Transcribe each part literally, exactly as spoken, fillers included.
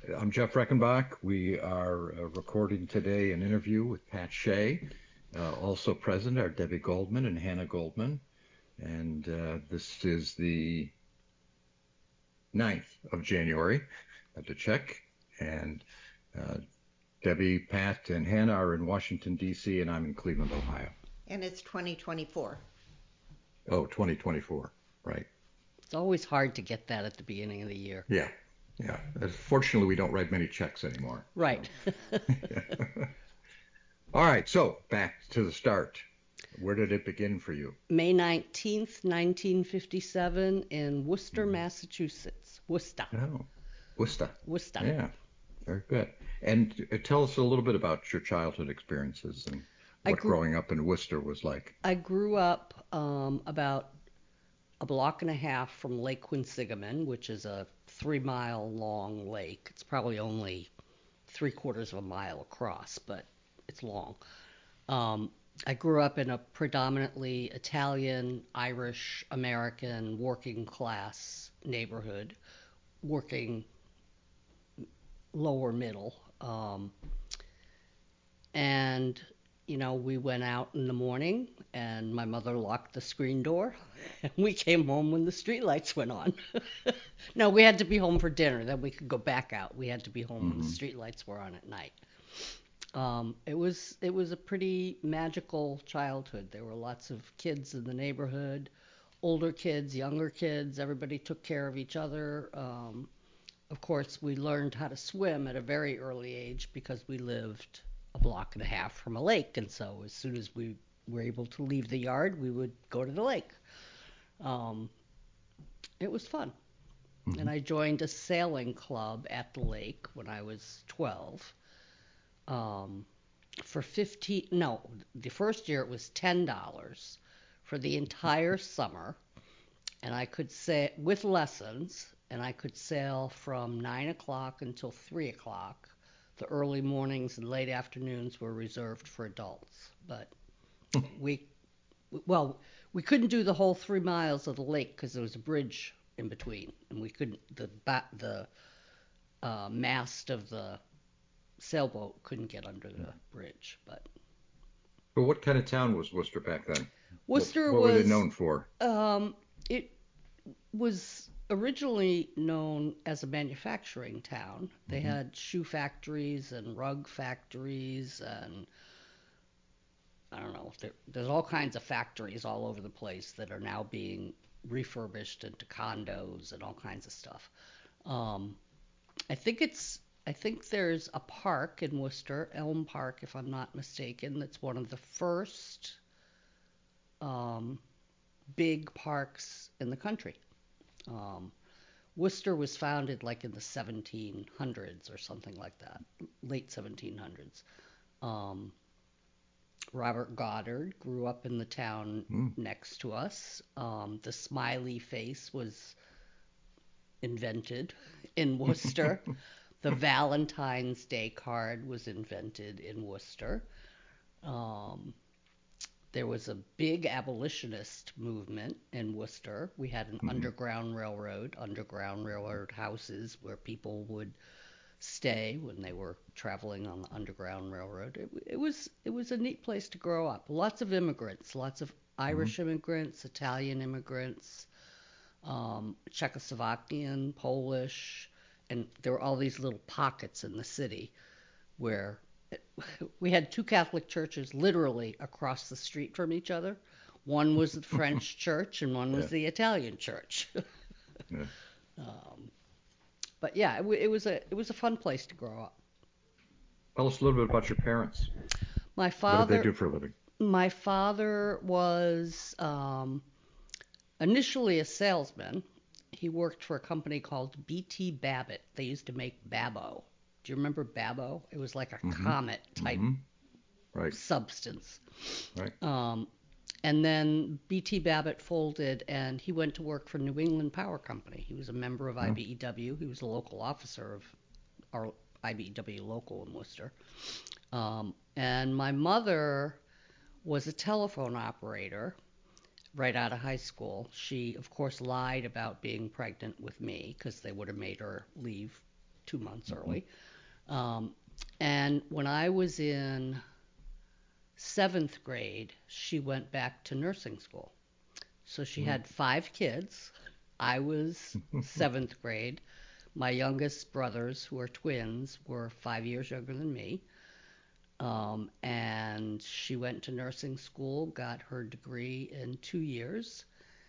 I'm Jeff Reckenbach. We are uh, recording today an interview with Pat Shea. Uh, also present are Debbie Goldman and Hannah Goldman. And uh, this is the ninth of January. I have to check. And uh, Debbie, Pat, and Hannah are in Washington, D C, and I'm in Cleveland, Ohio. And it's twenty twenty-four. Oh, twenty twenty-four, right. It's always hard to get that at the beginning of the year. Yeah, yeah. Uh, Fortunately, we don't write many checks anymore. Right. So. All right, so back to the start. Where did it begin for you? May nineteenth, nineteen fifty-seven, in Worcester, Mhm. Massachusetts. Worcester. Oh, Worcester. Worcester. Yeah, very good. And uh, tell us a little bit about your childhood experiences and I what grew growing up in Worcester was like. I grew up um, about a block and a half from Lake Quinsigamon, which is a three mile long lake. It's probably only three quarters of a mile across, but it's long. Um, I grew up in a predominantly Italian, Irish, American, working class neighborhood, working lower middle. Um, and, you know, we went out in the morning and my mother locked the screen door and we came home when the street lights went on. No, we had to be home for dinner, then we could go back out. We had to be home when the Hmm. street lights were on at night. Um, it was it was a pretty magical childhood. There were lots of kids in the neighborhood, older kids, younger kids. Everybody took care of each other. Um, of course, we learned how to swim at a very early age because we lived a block and a half from a lake, and so as soon as we were able to leave the yard, we would go to the lake. Um, it was fun, Hmm. and I joined a sailing club at the lake when I was twelve. Um, for fifteen, no, the first year it was ten dollars for the entire summer, and I could sail with lessons, and I could sail from nine o'clock until three o'clock. The early mornings and late afternoons were reserved for adults, but we, well, we couldn't do the whole three miles of the lake because there was a bridge in between, and we couldn't, the the uh, mast of the sailboat couldn't get under the bridge, but But what kind of town was Worcester back then? What Worcester what were they was known for? um, it was originally known as a manufacturing town. They Hmm. had shoe factories and rug factories, and I don't know. There, there's all kinds of factories all over the place that are now being refurbished into condos and all kinds of stuff. Um, I think it's I think there's a park in Worcester, Elm Park, if I'm not mistaken, that's one of the first um, big parks in the country. Um, Worcester was founded like in the seventeen hundreds or something like that, late seventeen hundreds. Um, Robert Goddard grew up in the town Mm. next to us. Um, the smiley face was invented in Worcester. The Valentine's Day card was invented in Worcester. Um, there was a big abolitionist movement in Worcester. We had an Hmm. underground railroad, underground railroad houses where people would stay when they were traveling on the underground railroad. It, it was it was a neat place to grow up. Lots of immigrants, lots of Hmm. Irish immigrants, Italian immigrants, um, Czechoslovakian, Polish, and there were all these little pockets in the city where it, we had two Catholic churches literally across the street from each other. One was the French church and one was Yeah, the Italian church. yeah. um, but yeah, it, it was a it was a fun place to grow up. Tell us a little bit about your parents. My What did they father do for a living? my father was um, initially a salesman. He worked for a company called B T Babbitt. They used to make Babbo. Do you remember Babbo? It was like a Hmm. comet type Hmm. Right, substance. right. Um, and then B T Babbitt folded and he went to work for New England Power Company. He was a member of Yeah. I B E W. He was a local officer of our I B E W local in Worcester. Um, and my mother was a telephone operator right out of high school. She, of course, lied about being pregnant with me because they would have made her leave two months Mm-hmm. early. Um, and when I was in seventh grade, she went back to nursing school. So she Mm. had five kids. I was seventh grade. My youngest brothers, who are twins, were five years younger than me. Um, and she went to nursing school, got her degree in two years,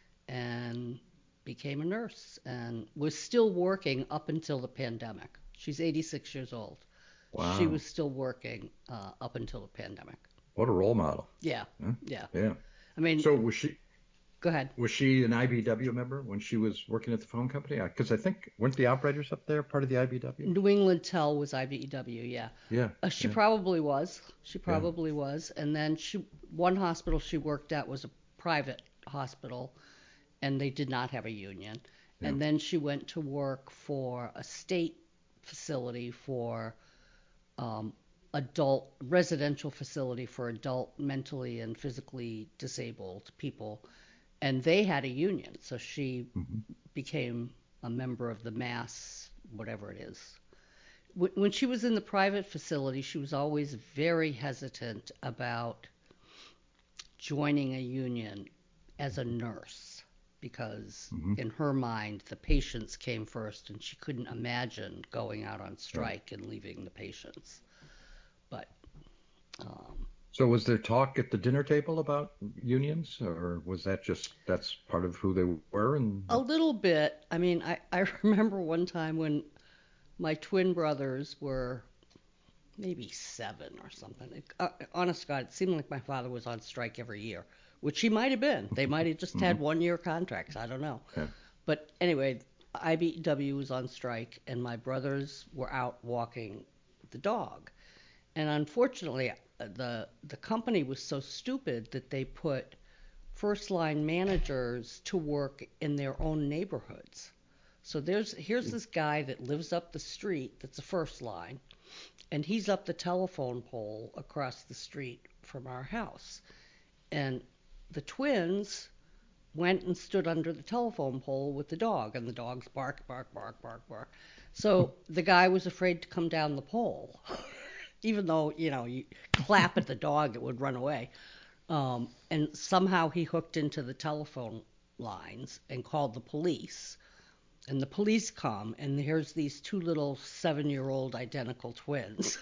and became a nurse and was still working up until the pandemic. She's eighty-six years old. She Wow. was still working uh, up until the pandemic. What a role model. Yeah, Huh? yeah. Yeah. I mean, So was she go ahead. was she an I B W member when she was working at the phone company? Because I think weren't the operators up there part of the I B W? New England Tel was I B E W, yeah. Yeah. Uh, she Yeah. probably was. She Yeah. probably was. And then she, one hospital she worked at was a private hospital, and they did not have a union. Yeah. And then she went to work for a state facility for um, adult residential facility for adult mentally and physically disabled people, and they had a union. So she Hmm. became a member of the mass, whatever it is. When she was in the private facility, she was always very hesitant about joining a union as a nurse because Hmm. in her mind the patients came first and she couldn't imagine going out on Right. strike and leaving the patients. But um, So was there talk at the dinner table about unions, or was that just that's part of who they were and a that, little bit. I mean, I, I remember one time when my twin brothers were maybe seven or something. It, uh, honest to God, it seemed like my father was on strike every year, which he might have been. They might have just hmm had one year contracts. I don't know. yeah. But anyway, I B E W was on strike, and my brothers were out walking the dog. And unfortunately, uh, the the company was so stupid that they put first line managers to work in their own neighborhoods. So there's here's this guy that lives up the street that's a first line, and he's up the telephone pole across the street from our house. And the twins went and stood under the telephone pole with the dog, and the dogs bark, bark, bark, bark, bark. So the guy was afraid to come down the pole, even though, you know, you clap at the dog, it would run away. Um, and somehow he hooked into the telephone lines and called the police. And the police come, and here's these two little seven-year-old identical twins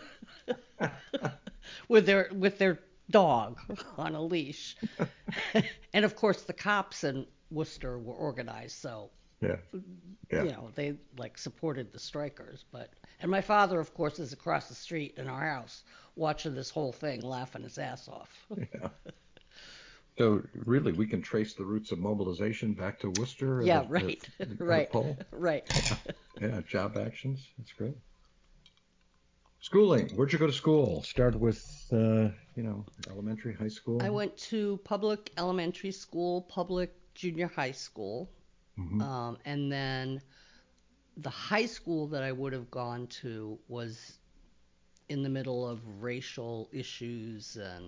with their with their dog on a leash. And of course, the cops in Worcester were organized, so Yeah. Yeah. you know they like supported the strikers. But and my father, of course, is across the street in our house watching this whole thing, laughing his ass off. Yeah. So really, we can trace the roots of mobilization back to Worcester at Yeah, a, at, right, at a right, poll. right. Yeah. Yeah. Job actions. That's great. Schooling. Where'd you go to school? Started with, uh, you know, elementary, high I school. went to public elementary school, public junior high school, Hmm. um, and then the high school that I would have gone to was in the middle of racial issues and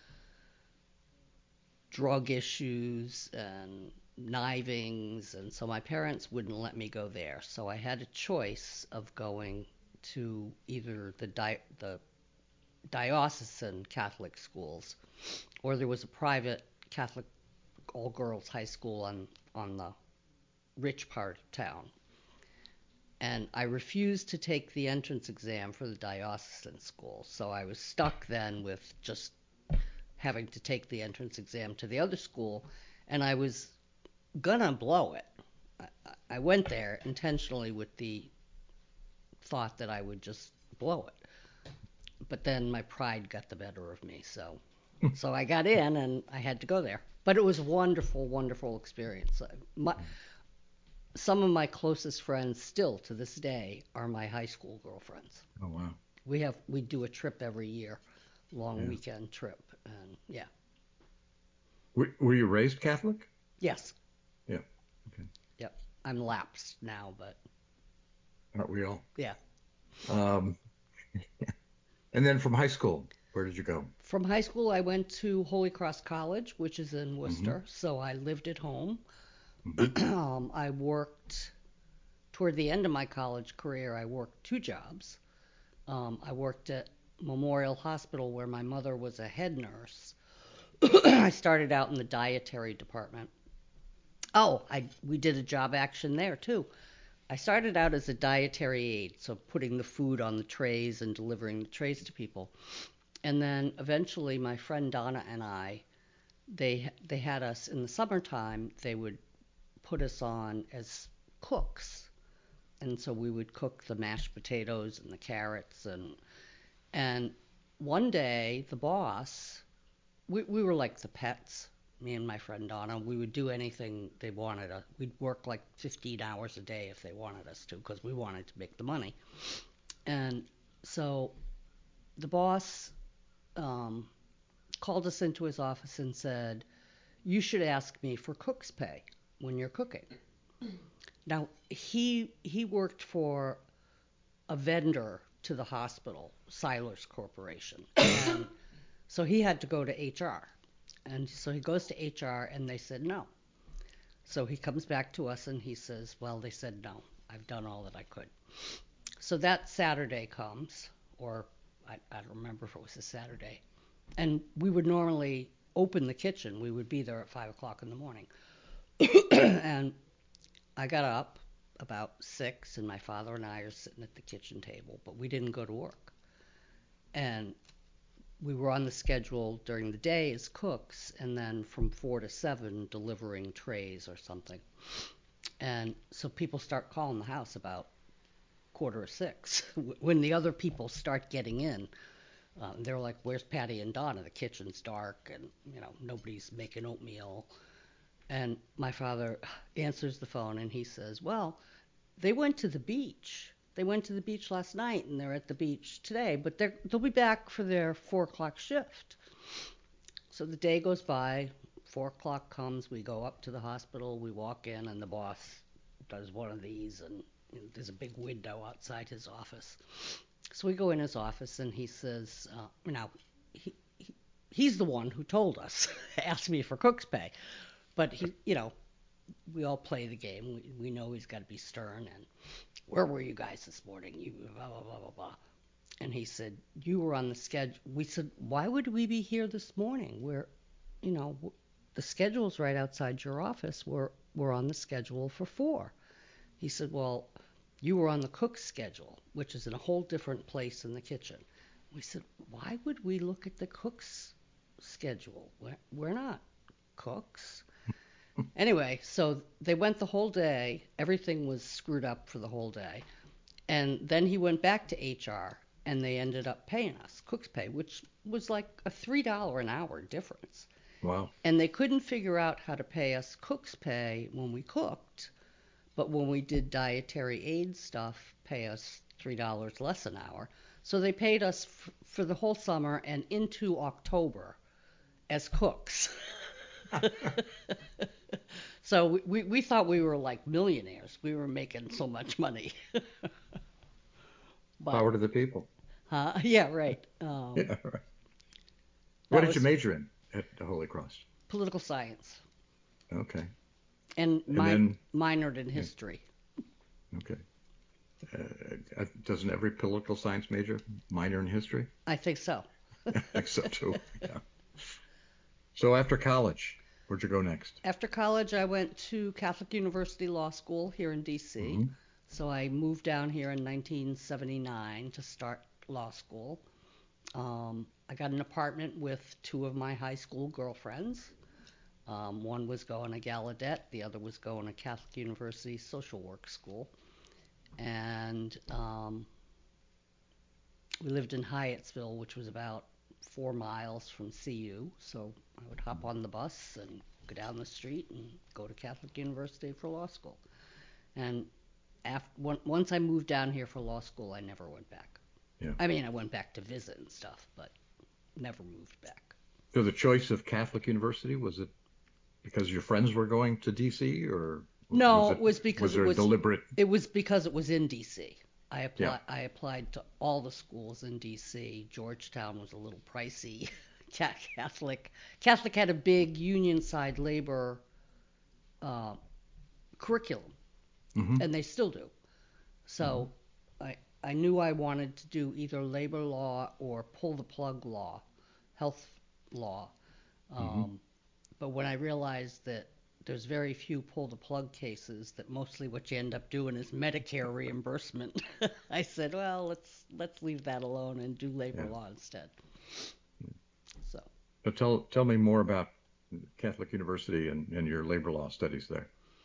drug issues and knivings, and so my parents wouldn't let me go there. So I had a choice of going to either the di- the diocesan Catholic schools, or there was a private Catholic all girls high school on on the rich part of town. And I refused to take the entrance exam for the diocesan school, so I was stuck then with just having to take the entrance exam to the other school, and I was gonna blow it. I, I went there intentionally with the thought that I would just blow it, but then my pride got the better of me, so so I got in and I had to go there. But it was a wonderful, wonderful experience. My, some of my closest friends still to this day are my high school girlfriends. Oh wow. We have we do a trip every year, long Yeah. weekend trip, and yeah, Were, were you raised Catholic? yes, Yeah. Okay. yep. I'm lapsed now, but Aren't we all? yeah. Um, and then from high school, where did you go? From high school, I went to Holy Cross College, which is in Hmm. Worcester, so I lived at home. Hmm. um, I worked toward the end of my college career, I worked two jobs. Um, I worked at Memorial Hospital where my mother was a head nurse. I started out in the dietary department. Oh, I we did a job action there too. I started out as a dietary aide, so putting the food on the trays and delivering the trays to people. And then eventually my friend Donna and I, they they had us in the summertime, they would put us on as cooks. And so we would cook the mashed potatoes and the carrots and and one day the boss, we we were like the pets, me and my friend Donna. We would do anything they wanted us. We'd work like fifteen hours a day if they wanted us to, because we wanted to make the money. And so the boss um, called us into his office and said, "You should ask me for cook's pay when you're cooking." Now he he worked for a vendor to the hospital, Siler's Corporation, and so he had to go to H R. And so he goes to H R and they said no. So he comes back to us and he says, "Well, they said no. I've done all that I could." So that Saturday comes, or I, I don't remember if it was a Saturday, and we would normally open the kitchen. We would be there at five o'clock in the morning. And I got up about six, and my father and I are sitting at the kitchen table, but we didn't go to work. And we were on the schedule during the day as cooks, and then from four to seven delivering trays or something. And so people start calling the house about quarter of six when the other people start getting in. Um, they're like, "Where's Patty and Donna? The kitchen's dark, and you know nobody's making oatmeal." And my father answers the phone and he says, "Well, they went to the beach. They went to the beach last night and they're at the beach today, but they're, they'll be back for their four o'clock shift." So the day goes by, four o'clock comes, we go up to the hospital, we walk in, and the boss does one of these, and you know, there's a big window outside his office. So we go in his office and he says, uh, now, he, he, he's the one who told us, asked me for cook's pay. But he, you know, we all play the game. We, we know he's got to be stern. And where were you guys this morning? You blah blah blah blah blah. And he said, "You were on the schedule." We said, "Why would we be here this morning? We're, you know, the schedule's right outside your office. We're we're on the schedule for four." He said, "Well, you were on the cook's schedule, which is in a whole different place in the kitchen." We said, "Why would we look at the cook's schedule? We're, we're not cooks." Anyway, so they went the whole day. Everything was screwed up for the whole day. And then he went back to H R, and they ended up paying us cook's pay, which was like a three dollars an hour difference. Wow. And they couldn't figure out how to pay us cook's pay when we cooked, but when we did dietary aid stuff, pay us three dollars less an hour. So they paid us f- for the whole summer and into October as cooks. So we, we, we thought we were like millionaires. We were making so much money. But, Power to the people. uh, yeah, right. Um, Yeah, right. What that did was you major in at the Holy Cross? political science, Okay. and, And mi- then, minored in yeah, history. okay. Uh, uh, doesn't every political science major minor in history? I think so. I think so too. Yeah. So after college, where'd you go next? After college, I went to Catholic University Law School here in D C. Mm-hmm. So I moved down here in nineteen seventy-nine to start law school. Um, I got an apartment with two of my high school girlfriends. Um, one was going to Gallaudet, the other was going to Catholic University Social Work School. And um, we lived in Hyattsville, which was about four miles from C U. So I would hop on the bus and go down the street and go to Catholic University for law school. And after, once I moved down here for law school, I never went back. Yeah. I mean, I went back to visit and stuff, but never moved back. So the choice of Catholic University, was it because your friends were going to D C, or No, was it, it was because was there it was a deliberate? it was because it was in D C. I applied Yeah. I applied to all the schools in D C. Georgetown was a little pricey. Catholic Catholic had a big union side labor uh, curriculum, Mm-hmm. and they still do. So I I knew I wanted to do either labor law or pull the plug law, health law. Mm-hmm. Um, but when I realized that there's very few pull the plug cases, that mostly what you end up doing is Medicare reimbursement, I said, well, let's let's leave that alone and do labor Yeah. law instead. So So tell tell me more about Catholic University and, and your labor law studies there.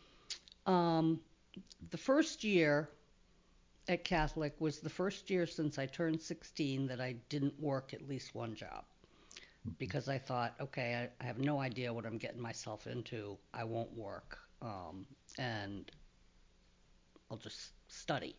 um, the first year at Catholic was the first year since I turned sixteen that I didn't work at least one job, because I thought, okay, I, I have no idea what I'm getting myself into. I won't work, um, and I'll just study.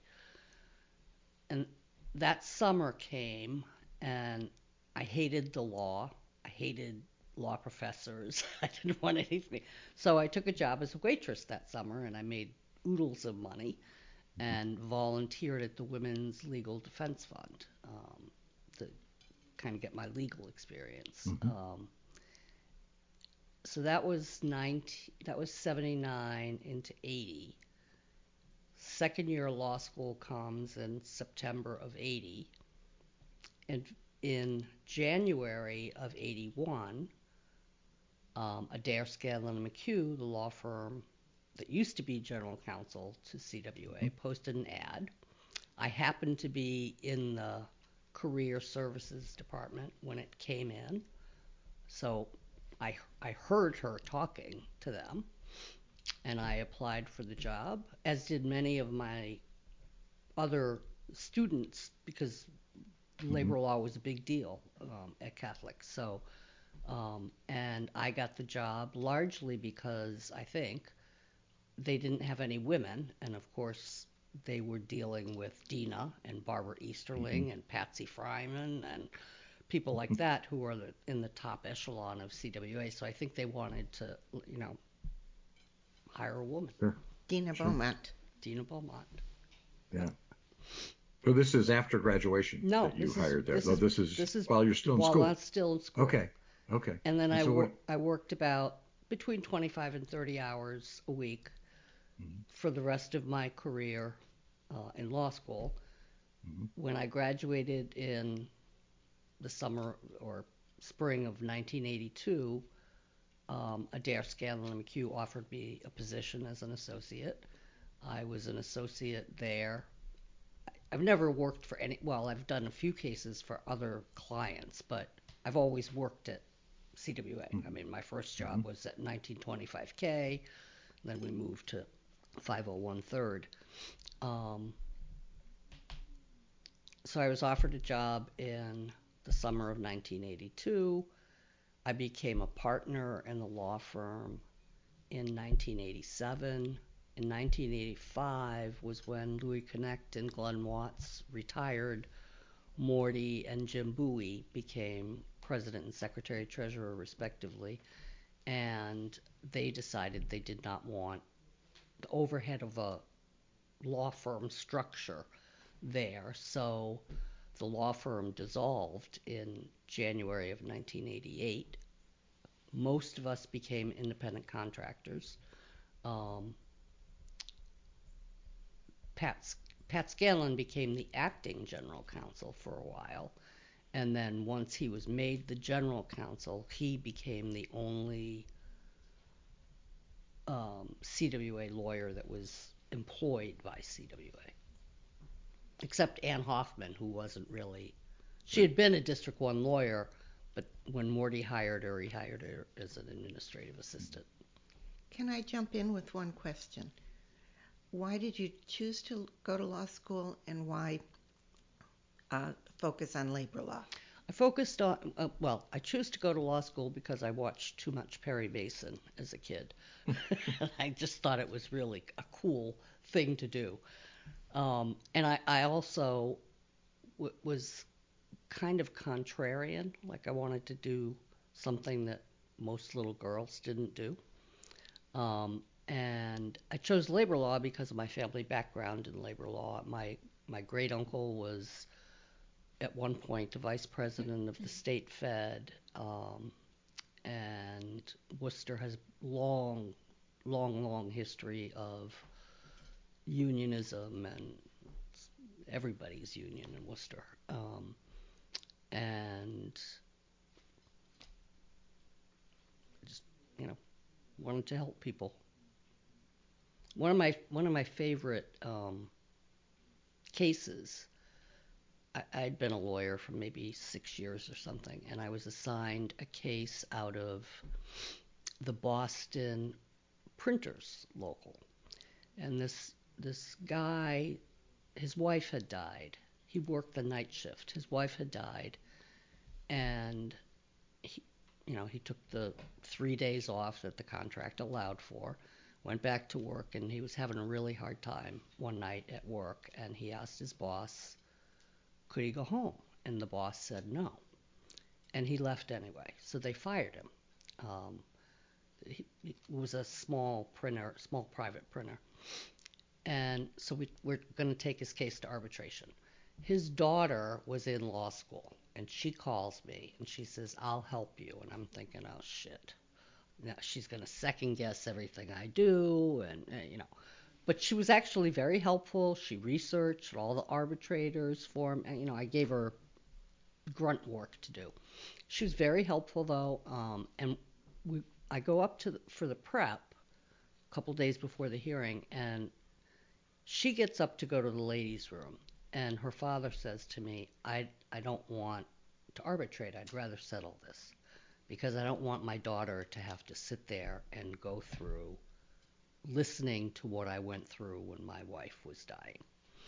And that summer came, and I hated the law. I hated law professors. I didn't want anything. So I took a job as a waitress that summer, and I made oodles of money and volunteered at the Women's Legal Defense Fund um, to kind of get my legal experience. Mm-hmm. Um, so that was nineteen, that was seventy-nine into eighty. Second year of law school comes in September of eighty, and in January of eighty-one, um, Adair Scanlon and McHugh, the law firm that used to be general counsel to C W A, posted an ad. I happened to be in the career services department when it came in, so I, I heard her talking to them, and I applied for the job, as did many of my other students, because Mm-hmm. labor law was a big deal um, at Catholic. So, um, and I got the job largely because I think they didn't have any women, and of course they were dealing with Dina and Barbara Mm-hmm. Easterling and Patsy Fryman and people like that who were the, in the top echelon of C W A. So I think they wanted to, you know, hire a woman. Sure. Dina Sure. Beaumont. Dina Beaumont. Yeah. So this is after graduation No, that you this is hired there. this No, is this is this is while you're still in while school. I'm still in school. Okay. Okay. And then And I so wor- what? I worked about between twenty-five and thirty hours a week Mm-hmm. for the rest of my career uh, in law school. Mm-hmm. When I graduated in the summer or spring of nineteen eighty-two, um, Adair Scanlon and McHugh offered me a position as an associate. I was an associate there. I've never worked for any, well, I've done a few cases for other clients, but I've always worked at C W A. I mean, my first Mm-hmm. job was at nineteen twenty-five K, then we moved to five oh one third. Um, so I was offered a job in the summer of nineteen eighty-two. I became a partner in the law firm in nineteen eighty-seven. In nineteen eighty-five was when Louis Connect and Glenn Watts retired. Morty and Jim Bowie became president and secretary treasurer respectively, and they decided they did not want the overhead of a law firm structure there, so the law firm dissolved in January of nineteen eighty-eight. Most of us became independent contractors. Um, Pat, Pat Scanlon became the acting general counsel for a while, and then once he was made the general counsel, he became the only um, C W A lawyer that was employed by C W A, except Ann Hoffman, who wasn't really. She had been a District one lawyer, but when Morty hired her, he hired her as an administrative assistant. Can I jump in with one question? Why did you choose to go to law school, and why uh, focus on labor law? I focused on, uh, well, I chose to go to law school because I watched too much Perry Mason as a kid. I just thought it was really a cool thing to do. Um, and I, I also w- was kind of contrarian. Like I wanted to do something that most little girls didn't do. Um, and I chose labor law because of my family background in labor law. My my great uncle was at one point the vice president of the state Fed, um, and Worcester has long, long, long history of unionism and everybody's union in Worcester. Um, and just, you know, wanted to help people. One of my one of my favorite um, cases. I, I'd been a lawyer for maybe six years or something, and I was assigned a case out of the Boston printers local. And this this guy, his wife had died. He worked the night shift. His wife had died, and he, you know, he took the three days off that the contract allowed for, went back to work, and he was having a really hard time one night at work, and he asked his boss, could he go home? And the boss said no. And he left anyway, so they fired him. Um, he, it was a small printer, small private printer. And so we, we're going to take his case to arbitration. His daughter was in law school, and she calls me, and she says, I'll help you. And I'm thinking, oh, shit. Now she's going to second guess everything I do, and, uh, you know. But she was actually very helpful. She researched all the arbitrators for him. And, you know, I gave her grunt work to do. She was very helpful, though. Um, and we, I go up to the, for the prep a couple days before the hearing, and she gets up to go to the ladies' room. And her father says to me, I, I don't want to arbitrate. I'd rather settle this because I don't want my daughter to have to sit there and go through listening to what I went through when my wife was dying.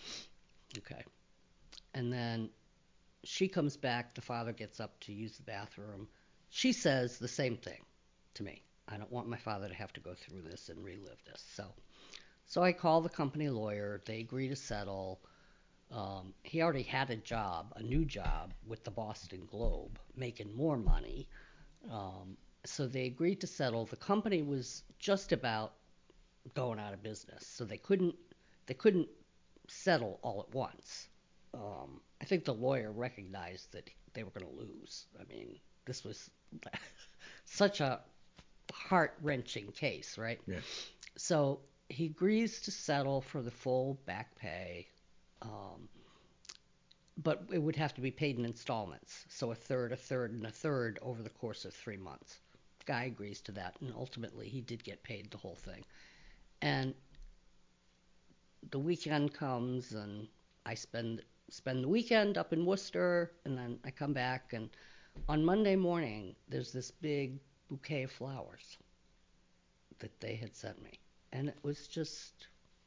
Okay. And then she comes back. The father gets up to use the bathroom. She says the same thing to me. I don't want my father to have to go through this and relive this. So, so I call the company lawyer. They agree to settle. Um, he already had a job, a new job with the Boston Globe, making more money. Um, so they agreed to settle. The company was just about going out of business, so they couldn't they couldn't settle all at once. Um, I think the lawyer recognized that they were going to lose. I mean, this was such a heart-wrenching case, right? Yeah. So he agrees to settle for the full back pay, um, but it would have to be paid in installments. So a third, a third, and a third over the course of three months. Guy agrees to that, and ultimately he did get paid the whole thing. And the weekend comes, and I spend spend the weekend up in Worcester, and then I come back, and on Monday morning, there's this big bouquet of flowers that they had sent me. And it was just,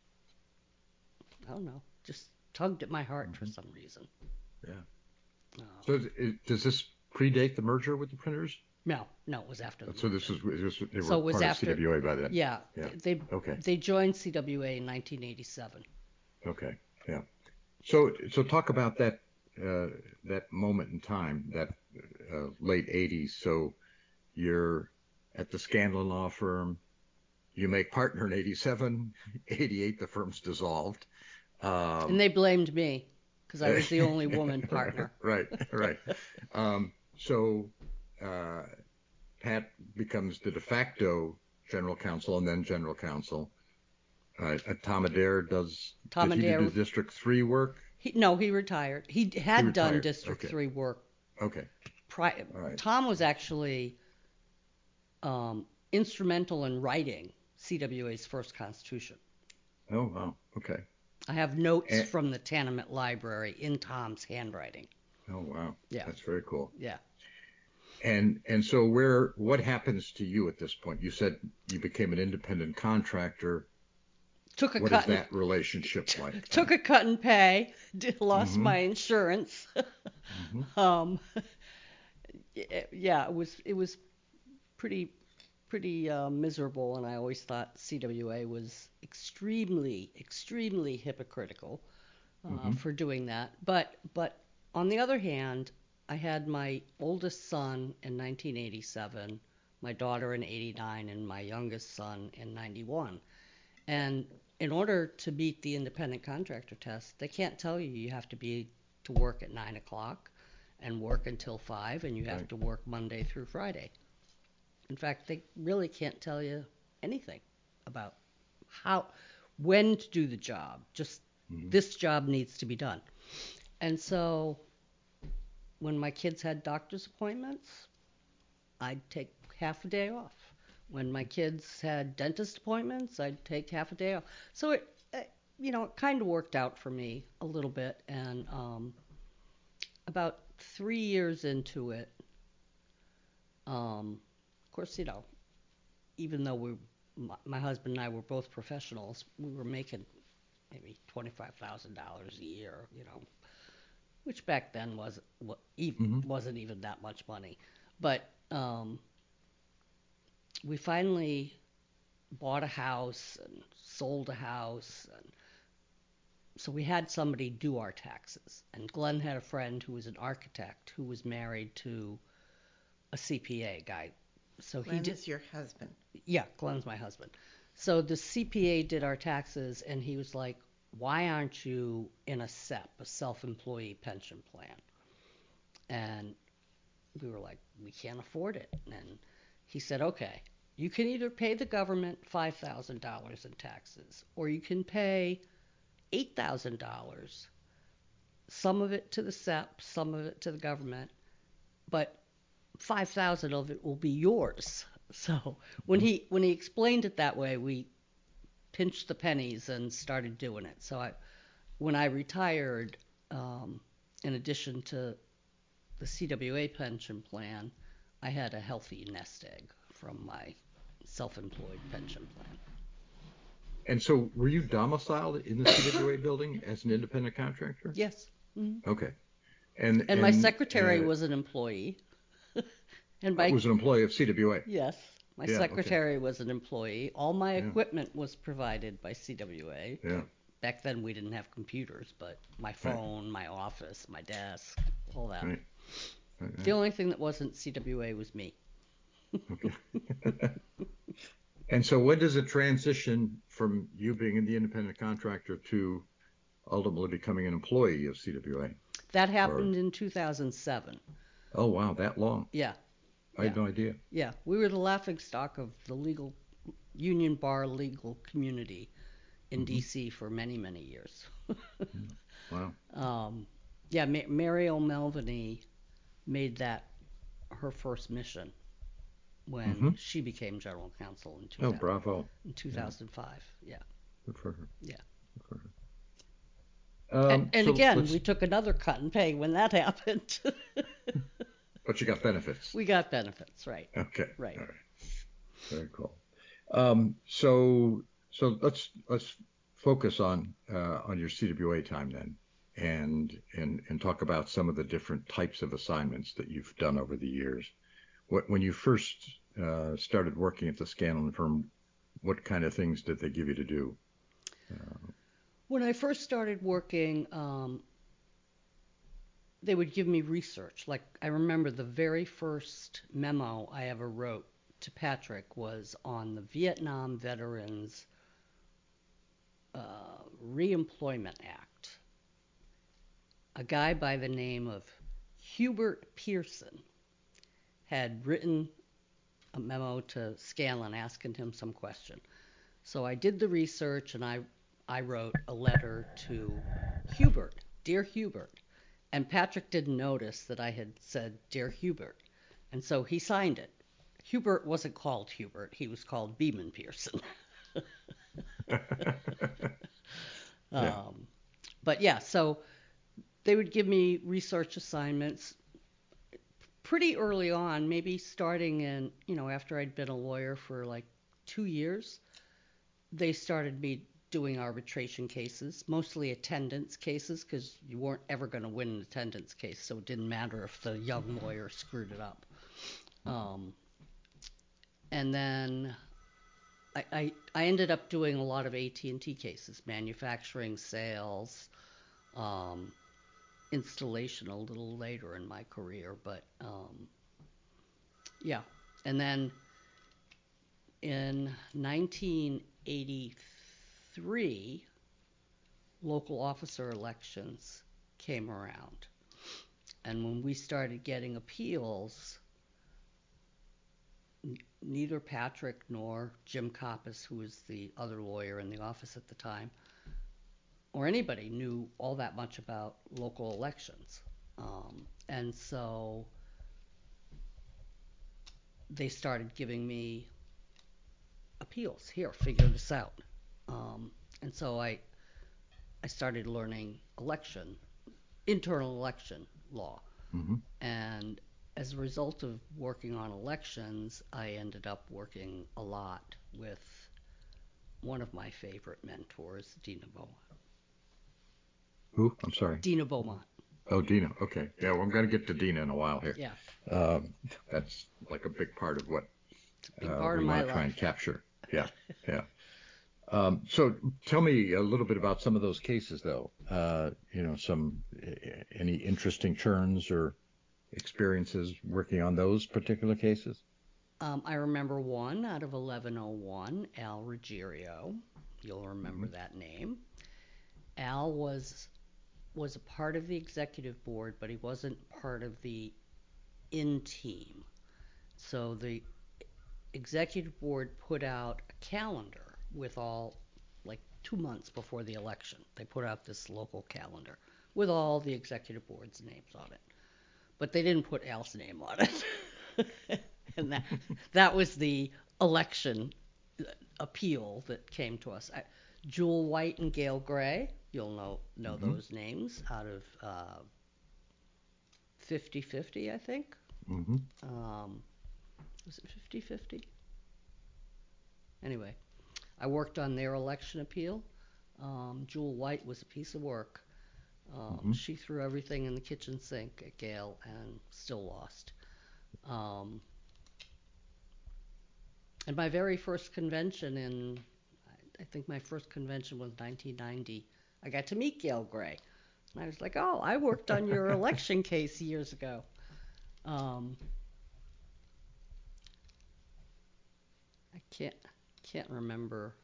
I don't know, just tugged at my heart mm-hmm. for some reason. Yeah. Um, so it, does this predate the merger with the printers? No, no, it was after the So merger. this was, this was they were so it was part after, of C W A by then? Yeah. yeah. They, okay. they joined C W A in nineteen eighty-seven. Okay, yeah. So so talk about that uh, that moment in time, that uh, late eighties. So you're at the Scanlon Law Firm. You make partner in eighty-seven. eighty-eight, the firm's dissolved. Um, and they blamed me because I was the only woman partner. right, right. Um, so uh, Pat becomes the de facto general counsel and then general counsel. Uh, Tom Adair does. Tom did Adair, he do District Three work? He, no, he retired. He had he done District okay. Three work. Okay. Pri- right. Tom was actually um, instrumental in writing C W A's first constitution. Oh wow. Okay. I have notes and, from the Taniment Library in Tom's handwriting. Oh wow. Yeah. That's very cool. Yeah. And and so where what happens to you at this point? You said you became an independent contractor. Took a what cut is that relationship t- like? Took a cut and pay. Did, lost mm-hmm. my insurance. mm-hmm. um, yeah, it was it was pretty pretty uh, miserable, and I always thought C W A was extremely extremely hypocritical uh, mm-hmm. for doing that. But but on the other hand, I had my oldest son in nineteen eighty-seven, my daughter in eighty-nine, and my youngest son in ninety-one. And in order to meet the independent contractor test, they can't tell you you have to be to work at nine o'clock and work until five, and you have right. to work Monday through Friday. In fact, they really can't tell you anything about how, when to do the job. Just Mhm. This job needs to be done. And so when my kids had doctor's appointments, I'd take half a day off. When my kids had dentist appointments, I'd take half a day off. So it, it you know, it kind of worked out for me a little bit. And um, about three years into it, um, of course, you know, even though we, my, my husband and I were both professionals, we were making maybe twenty-five thousand dollars a year, you know, which back then was wa- ev- Mhm. wasn't even that much money. But um, we finally bought a house and sold a house, and so we had somebody do our taxes. And Glenn had a friend who was an architect who was married to a C P A guy. So Glenn he did. is your husband. Yeah, Glenn's my husband. So the C P A did our taxes, and he was like, "Why aren't you in a S E P, a self-employee pension plan?" And we were like, "We can't afford it." And he said, "Okay, you can either pay the government five thousand dollars in taxes, or you can pay eight thousand dollars, some of it to the S E P, some of it to the government, but five thousand dollars of it will be yours." So when he when he explained it that way, we pinched the pennies and started doing it. So I, when I retired, um, in addition to the C W A pension plan, I had a healthy nest egg from my self-employed pension plan. And so, were you domiciled in the C W A building as an independent contractor? Yes. Mm-hmm. Okay. And And my and secretary uh, was an employee. And uh, my was an employee of C W A. yes, my Yeah. Okay. secretary was an employee. All my Yeah. equipment was provided by C W A. Yeah. Back then we didn't have computers, but my Right. phone, my office, my desk, all that. Right. Right. The Right. only thing that wasn't C W A was me. Okay. And so, when does it transition from you being the independent contractor to ultimately becoming an employee of C W A? That Or happened in two thousand seven. oh wow, that long? Yeah, I yeah, had no idea. yeah. We were the laughing stock of the legal union bar legal community in Hmm. D C for many, many years. Wow. um, yeah, Ma- Mary O'Melveny made that her first mission when Hmm. she became general counsel in, Oh, two thousand, bravo. in Yeah, two thousand five. Yeah, good for her. yeah. Good for her. And, Um, and so again, let's. we took another cut in pay when that happened. But you got benefits. We got benefits, right? Okay. Right. All right. Very cool. Um, so so let's let's focus on uh, on your C W A time then, and and and talk about some of the different types of assignments that you've done over the years. What when you first uh, started working at the Scanlon firm, what kind of things did they give you to do? Uh, When I first started working, um, they would give me research. Like, I remember the very first memo I ever wrote to Patrick was on the Vietnam Veterans uh, Reemployment Act. A guy by the name of Hubert Pearson had written a memo to Scanlon asking him some question. So I did the research, and I I wrote a letter to Hubert, dear Hubert. And Patrick didn't notice that I had said dear Hubert, and so he signed it. Hubert wasn't called Hubert; he was called Beeman Pearson. yeah. um, but yeah, so they would give me research assignments pretty early on, maybe starting in, you know, after I'd been a lawyer for like two years. They started me doing arbitration cases, mostly attendance cases, because you weren't ever going to win an attendance case, so it didn't matter if the young lawyer screwed it up. Um, and then I, I, I ended up doing a lot of A T and T cases, manufacturing, sales, um, installation a little later in my career, but um, yeah. And then in nineteen eighty-three, local officer elections came around. And when we started getting appeals, n- neither Patrick nor Jim Coppice, who was the other lawyer in the office at the time, or anybody knew all that much about local elections. Um, and so they started giving me appeals. Here, figure this out. Um, and so I, I started learning election, internal election law. Mm-hmm. And as a result of working on elections, I ended up working a lot with one of my favorite mentors, Dina Beaumont. Who? I'm sorry. Dina Beaumont. Oh, Dina. Okay. Yeah, well, I'm going to get to Dina in a while here. Yeah. Um, that's like a big part of what It's a big uh, part we of my want to try life. and capture. Yeah, yeah. Um, so tell me a little bit about some of those cases, though. Uh, you know, some any interesting turns or experiences working on those particular cases? Um, I remember one out of eleven oh one, Al Ruggiero. You'll remember Mm-hmm. that name. Al was was a part of the executive board, but he wasn't part of the in team. So the executive board put out a calendar with all, like two months before the election, they put out this local calendar with all the executive board's names on it. But they didn't put Al's name on it. And that that was the election appeal that came to us. I, Jewel White and Gail Gray, you'll know know Mm-hmm. those names out of uh, fifty fifty, I think. Mm-hmm. Um, was it fifty fifty? Anyway, I worked on their election appeal. Um, Jewel White was a piece of work. Um, Mm-hmm. she threw everything in the kitchen sink at Gail and still lost. Um, and my very first convention in, I think my first convention was nineteen ninety, I got to meet Gail Gray. And I was like, oh, I worked on your election case years ago. Um, I can't can't remember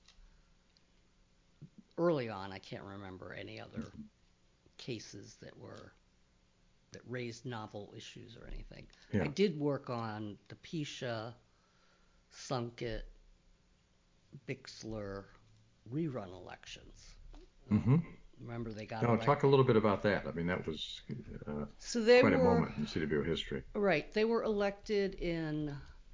early on. I can't remember any other cases that were that raised novel issues or anything. Yeah. I did work on the Pisha, Sunkett, Bixler rerun elections. Mm-hmm. Remember they got Now, elected. talk a little bit about that. I mean, that was uh, So they quite a were moment in C W O history. right. They were elected in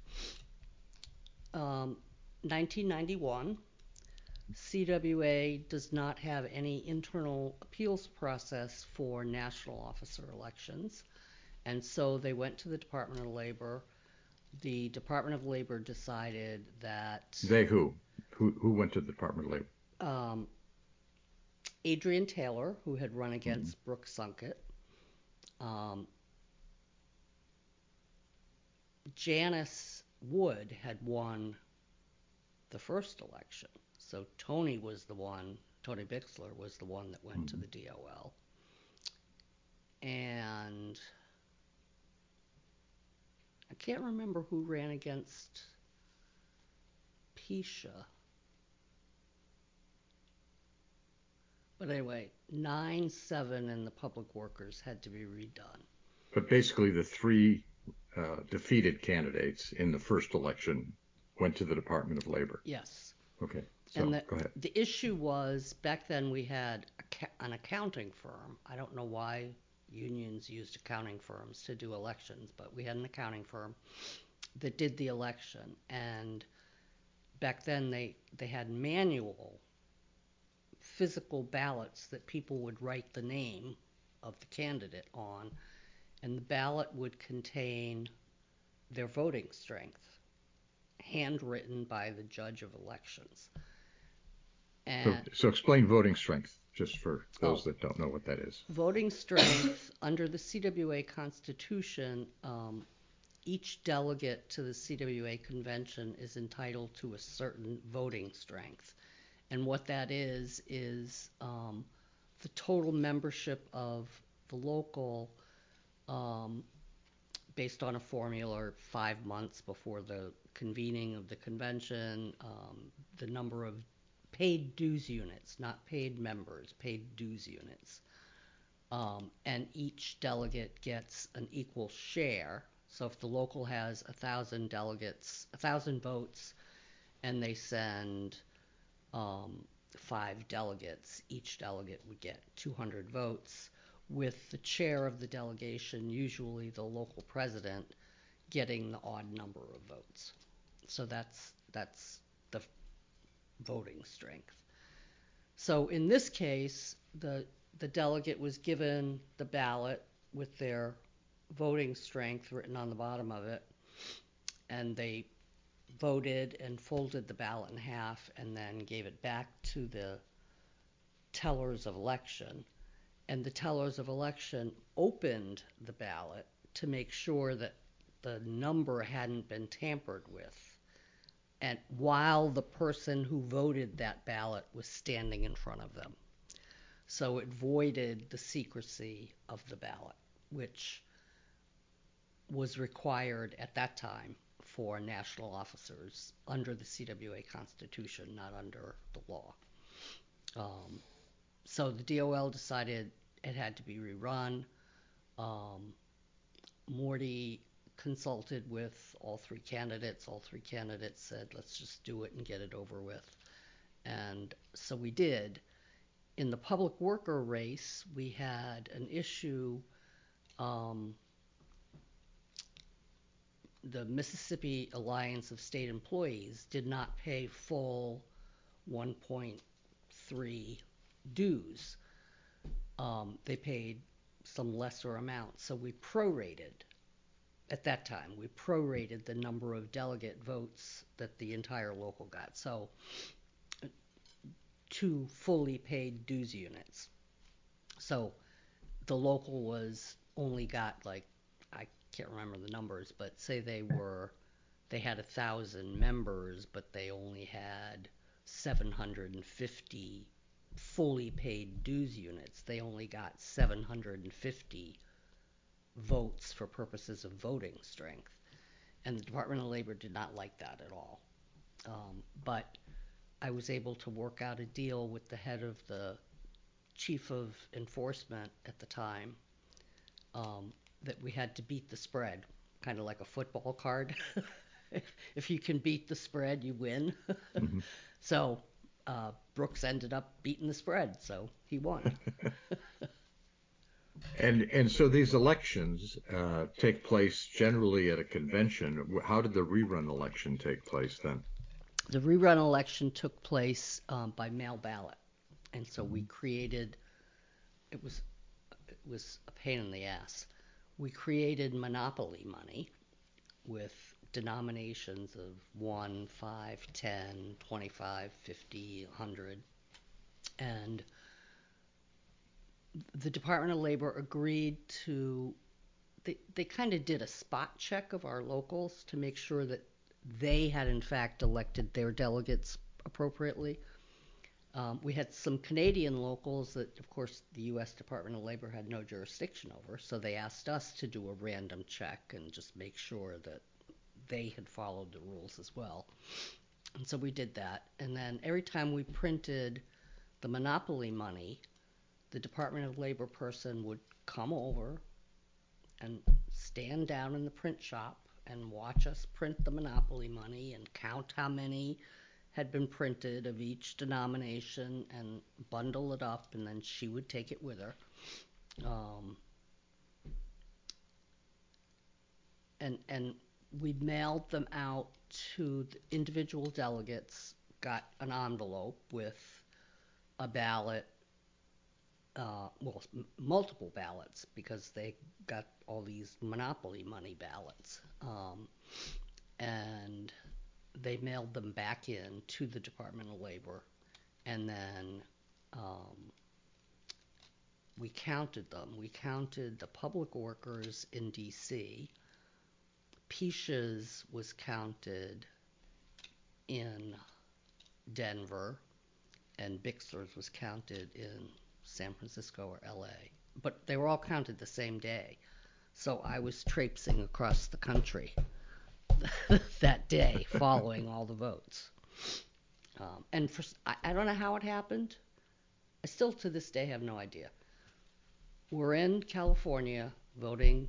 um, nineteen ninety-one. C W A does not have any internal appeals process for national officer elections. And so they went to the Department of Labor. The Department of Labor decided that They who? Who who went to the Department of Labor? um, Adrian Taylor, who had run Mm-hmm. against Brooke Sunkett, um, Janice Wood had won the first election. So Tony was the one, Tony Bixler was the one that went Mm-hmm. to the D O L. And I can't remember who ran against Pisha. But anyway, nine seven and the public workers had to be redone. But basically, the three uh, defeated candidates in the first election went to the Department of Labor. Yes. Okay. So And the, go ahead. the issue was back then we had a, an accounting firm. I don't know why unions used accounting firms to do elections, but we had an accounting firm that did the election. And back then they, they had manual physical ballots that people would write the name of the candidate on, and the ballot would contain their voting strength, handwritten by the judge of elections. And So, so explain voting strength, just for those oh, that don't know what that is. voting strength under the C W A Constitution, um, each delegate to the C W A convention is entitled to a certain voting strength. And what that is, is um, the total membership of the local, um, based on a formula five months before the convening of the convention, um, the number of paid dues units, not paid members, paid dues units. Um, and each delegate gets an equal share. So if the local has a thousand delegates, a thousand votes, and they send um, five delegates. Each delegate would get two hundred votes, with the chair of the delegation, usually the local president, getting the odd number of votes. So that's that's the voting strength. So in this case, the the delegate was given the ballot with their voting strength written on the bottom of it, and they voted and folded the ballot in half and then gave it back to the tellers of election. And the tellers of election opened the ballot to make sure that the number hadn't been tampered with, and while the person who voted that ballot was standing in front of them. So it voided the secrecy of the ballot, which was required at that time for national officers under the C W A Constitution, not under the law. Um, so the D O L decided it had to be rerun. Um, Morty consulted with all three candidates. All three candidates said, let's just do it and get it over with. And so we did. In the public worker race, we had an issue. Um, the Mississippi Alliance of State Employees did not pay full one point three dues. Um, they paid some lesser amount. So we prorated. At that time, we prorated the number of delegate votes that the entire local got. So two fully paid dues units. So the local was only got, like, I can't remember the numbers, but say they were, they had a thousand members, but they only had seven hundred fifty fully paid dues units. They only got seven hundred fifty votes for purposes of voting strength. And the Department of Labor did not like that at all. Um, but I was able to work out a deal with the head of the chief of enforcement at the time, um, that we had to beat the spread, kind of like a football card. If you can beat the spread, you win. Mm-hmm. So uh, Brooks ended up beating the spread, so he won. And and so these elections uh, take place generally at a convention. How did the rerun election take place then? The rerun election took place um, by mail ballot, and so we created. It was it was a pain in the ass. We created monopoly money with denominations of one, five, ten, twenty-five, fifty, one hundred, and the Department of Labor agreed to, they, they kind of did a spot check of our locals to make sure that they had in fact elected their delegates appropriately. Um, we had some Canadian locals that, of course, the U S Department of Labor had no jurisdiction over, so they asked us to do a random check and just make sure that they had followed the rules as well. And so we did that. And then every time we printed the monopoly money, the Department of Labor person would come over and stand down in the print shop and watch us print the monopoly money and count how many had been printed of each denomination and bundle it up, and then she would take it with her. Um, and and we mailed them out to the individual delegates, got an envelope with a ballot, uh, well, m- multiple ballots, because they got all these monopoly money ballots. Um, and they mailed them back in to the Department of Labor, and then um, we counted them. We counted the public workers in D C. Pisha's was counted in Denver, and Bixler's was counted in San Francisco or L A. But they were all counted the same day. So I was traipsing across the country that day following all the votes. Um, and for, I, I don't know how it happened. I still to this day have no idea. We're in California voting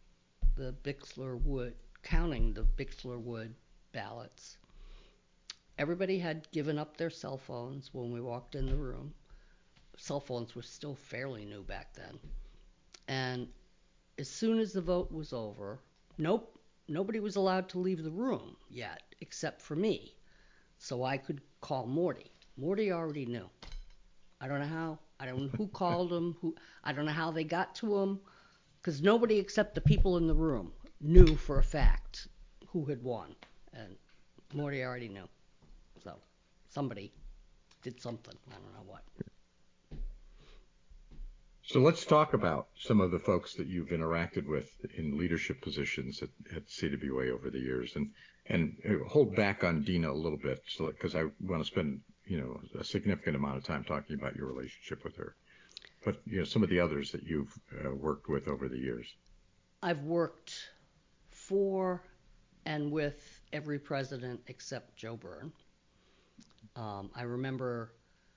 the Bixler Wood, counting the Bixler Wood ballots. everybody had given up their cell phones when we walked in the room. Cell phones were still fairly new back then. And as soon as the vote was over, nope, nobody was allowed to leave the room yet, except for me. So I could call Morty. Morty already knew. I don't know how. I don't know who called him. Who I don't know how they got to him, because nobody except the people in the room knew for a fact who had won, and Morty already knew. So somebody did something. I don't know what. So let's talk about some of the folks that you've interacted with in leadership positions at, at C W A over the years, and and hold back on Dina a little bit, so because I want to spend you know a significant amount of time talking about your relationship with her. But you know some of the others that you've uh, worked with over the years. I've worked for and with every president except Joe Byrne. Um, I remember,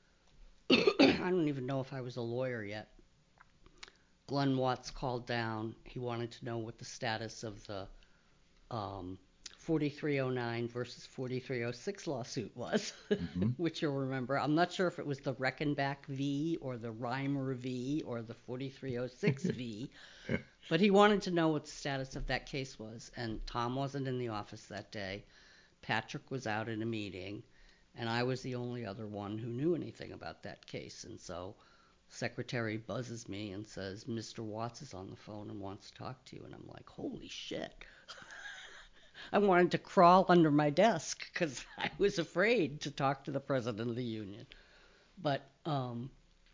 I don't even know if I was a lawyer yet. Glenn Watts called down. He wanted to know what the status of the um, forty-three oh nine versus forty-three oh six lawsuit was, mm-hmm. which you'll remember. I'm not sure if it was the Reckenbach v. or the Reimer v. or the forty-three oh six v. But he wanted to know what the status of that case was. And Tom wasn't in the office that day. Patrick was out in a meeting. And I was the only other one who knew anything about that case. And so Secretary buzzes me and says, Mister Watts is on the phone and wants to talk to you. And I'm like, holy shit. I wanted to crawl under my desk because I was afraid to talk to the president of the union. But um,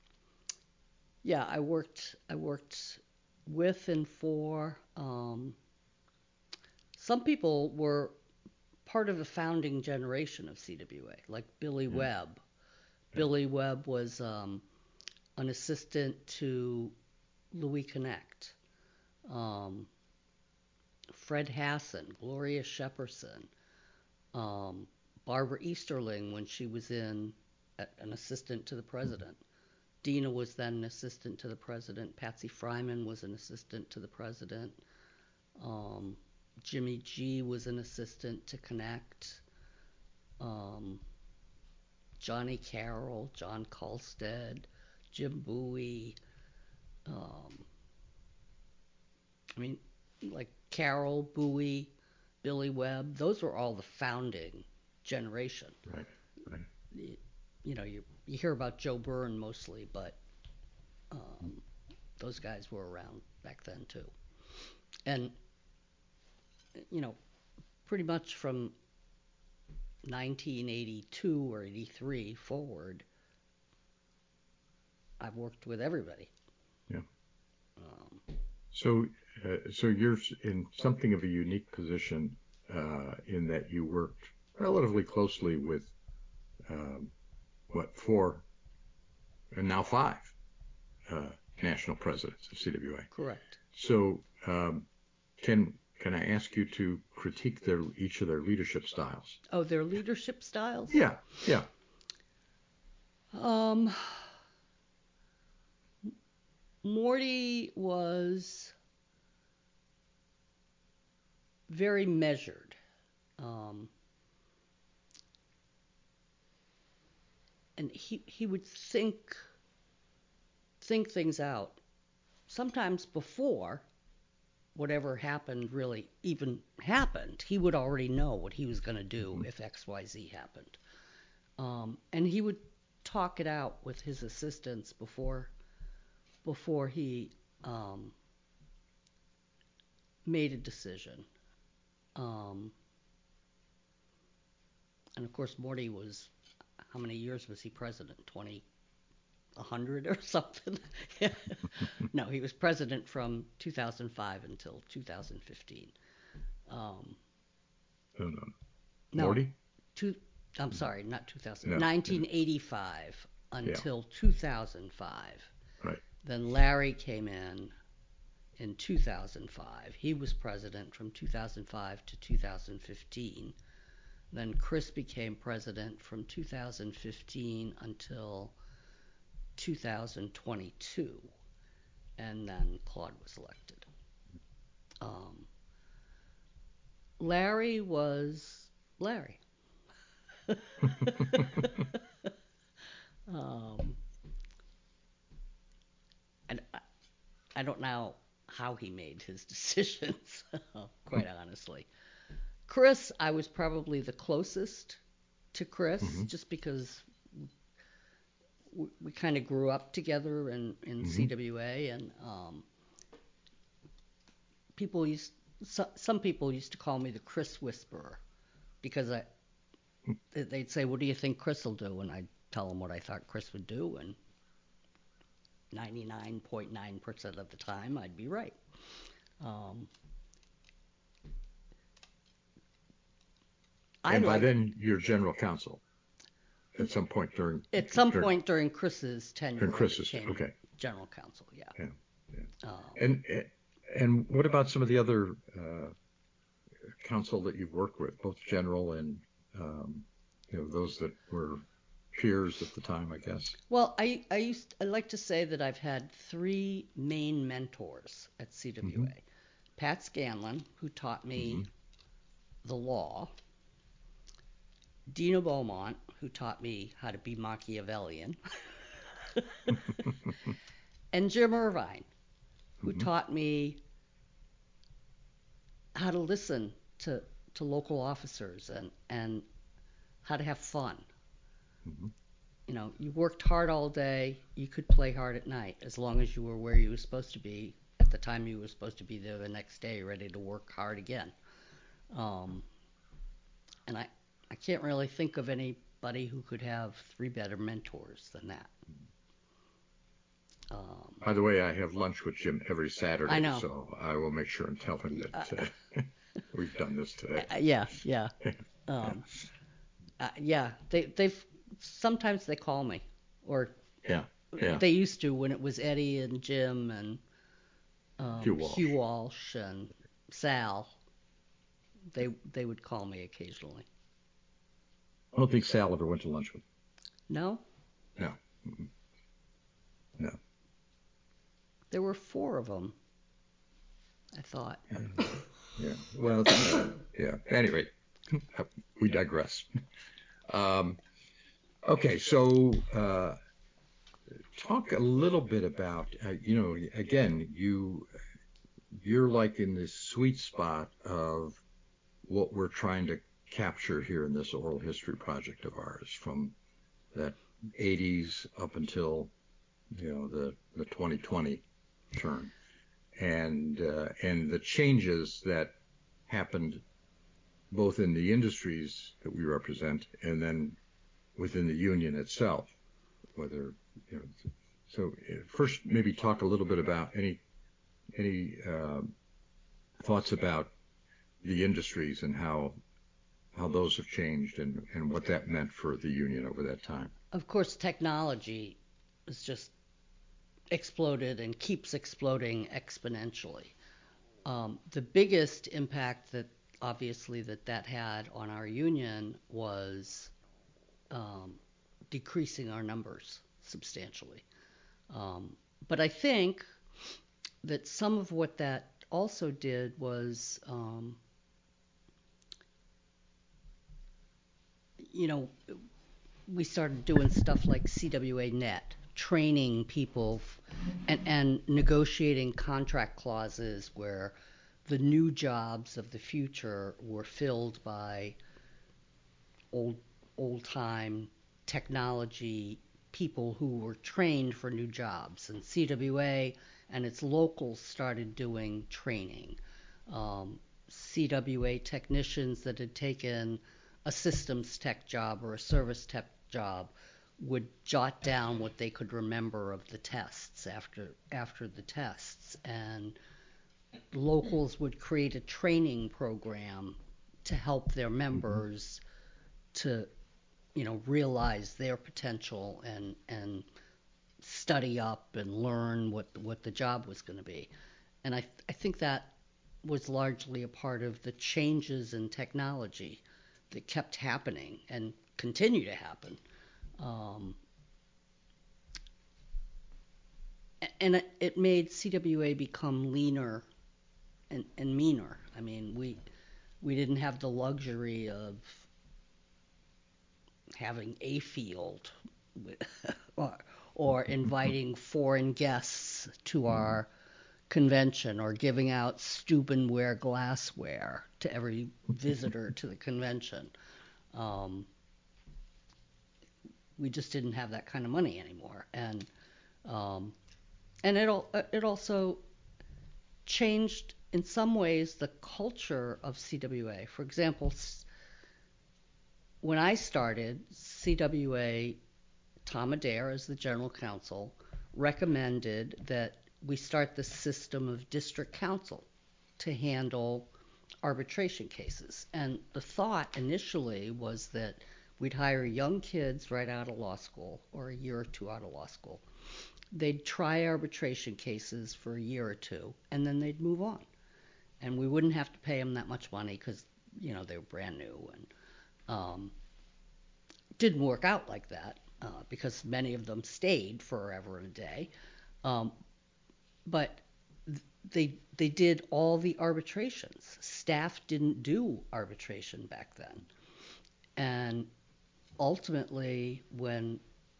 yeah, I worked. I worked with and for. Um, some people were part of the founding generation of C W A, like Billy yeah. Webb. Yeah. Billy Webb was um, an assistant to Louis Connect. Um, Fred Hassan, Gloria Shepperson, um, Barbara Easterling when she was in a, an assistant to the president. Dina was then an assistant to the president. Patsy Fryman was an assistant to the president. Um, Jimmy G was an assistant to Connect. Um, Johnny Carroll, John Kulstead, Jim Bowie. Um, I mean, like Carroll, Bowie, Billy Webb, those were all the founding generation. Right, right. You, you know, you, you hear about Joe Byrne mostly, but um, those guys were around back then too. And, you know, pretty much from nineteen eighty-two or eighty-three forward, I've worked with everybody. Yeah. Um, so, uh, so you're in something of a unique position uh, in that you worked relatively closely with um, what four and now five uh, national presidents of C W A. Correct. So, um, can can I ask you to critique their each of their leadership styles? Oh, their leadership styles? Yeah, yeah. Um, Morty was very measured. Um, and he he would think think things out. Sometimes before whatever happened really even happened, he would already know what he was going to do mm-hmm. if X Y Z happened. Um, and he would talk it out with his assistants before before he um, made a decision. Um, and of course, Morty was, how many years was he president? twenty, one hundred or something? No, he was president from two thousand five until two thousand fifteen. Um, no, no. No, Morty? Two, I'm sorry, not two thousand. No. nineteen eighty-five until yeah. two thousand five. Right. Then Larry came in in two thousand five. He was president from two thousand five to two thousand fifteen. Then Chris became president from two thousand fifteen until two thousand twenty-two. And then Claude was elected. Um, Larry was Larry. um, and I, I don't know how he made his decisions, quite honestly. Chris, I was probably the closest to Chris, Mm-hmm. just because we, we kind of grew up together in, in Mm-hmm. C W A, and um, people used so, some people used to call me the Chris Whisperer, because I they'd say, "What do you think Chris will do?" And I'd tell them what I thought Chris would do, and ninety-nine point nine percent of the time I'd be right. Um, I And by like then, you're general counsel at some point during. at some during, point during Chris's tenure, during I Chris's. became Okay. general counsel. Yeah. Yeah. Yeah. Um, And and what about some of the other uh, counsel that you've worked with, both general and um, you know those that were peers at the time, I guess. well, I I used I like to say that I've had three main mentors at C W A. Mm-hmm. Pat Scanlon, who taught me Mm-hmm. the law. Dino Beaumont, who taught me how to be Machiavellian. And Jim Irvine, who Mm-hmm. taught me how to listen to, to local officers, and, and how to have fun. Mm-hmm. You know, you worked hard all day, you could play hard at night, as long as you were where you were supposed to be at the time you were supposed to be there the next day, ready to work hard again. Um, and I, I can't really think of anybody who could have three better mentors than that. Um, By the way, I have lunch with Jim every Saturday, I know. so I will make sure and tell him that uh, we've done this today. Uh, yeah, yeah, um, uh, yeah. They they've sometimes they call me, or Yeah, yeah. they used to when it was Eddie and Jim and um, Hugh Walsh. Hugh Walsh and Sal. They they would call me occasionally. I don't think Sal ever went to lunch with. No, No. Mm-mm. No. there were four of them, I thought. Yeah. Well, uh, yeah. Anyway, we digress. Um, okay, so uh, talk a little bit about, uh, you know, again, you you're like in this sweet spot of what we're trying to capture here in this oral history project of ours, from that eighties up until you know the the twenty twenty turn, and uh, and the changes that happened both in the industries that we represent and then within the union itself. Whether you know, so uh, first maybe talk a little bit about any any uh, thoughts about the industries and how how those have changed, and, and what that meant for the union over that time. Of course, technology has just exploded and keeps exploding exponentially. Um, the biggest impact that obviously that that had on our union was um, decreasing our numbers substantially. Um, but I think that some of what that also did was, um, you know, we started doing stuff like C W A Net, training people and, and negotiating contract clauses where the new jobs of the future were filled by old old time technology people who were trained for new jobs. And C W A and its locals started doing training. Um, C W A technicians that had taken a systems tech job or a service tech job would jot down what they could remember of the tests after after the tests, and locals would create a training program to help their members to, you know, realize their potential and and study up and learn what what the job was going to be. And I I think that was largely a part of the changes in technology that kept happening and continue to happen. Um, and it, it made C W A become leaner and, and meaner. I mean, we we didn't have the luxury of having a field, or, or inviting foreign guests to our convention, or giving out Steubenware glassware to every visitor to the convention. Um, we just didn't have that kind of money anymore, and um, and it it also changed in some ways the culture of C W A. For example, when I started, C W A, Tom Adair, as the general counsel, recommended that we start the system of district counsel to handle arbitration cases. And the thought initially was that we'd hire young kids right out of law school, or a year or two out of law school. They'd try arbitration cases for a year or two, and then they'd move on. And we wouldn't have to pay them that much money because, you know, they were brand new. And um, didn't work out like that uh, because many of them stayed forever and a day. Um, but they they did all the arbitrations. Staff didn't do arbitration back then. And ultimately, when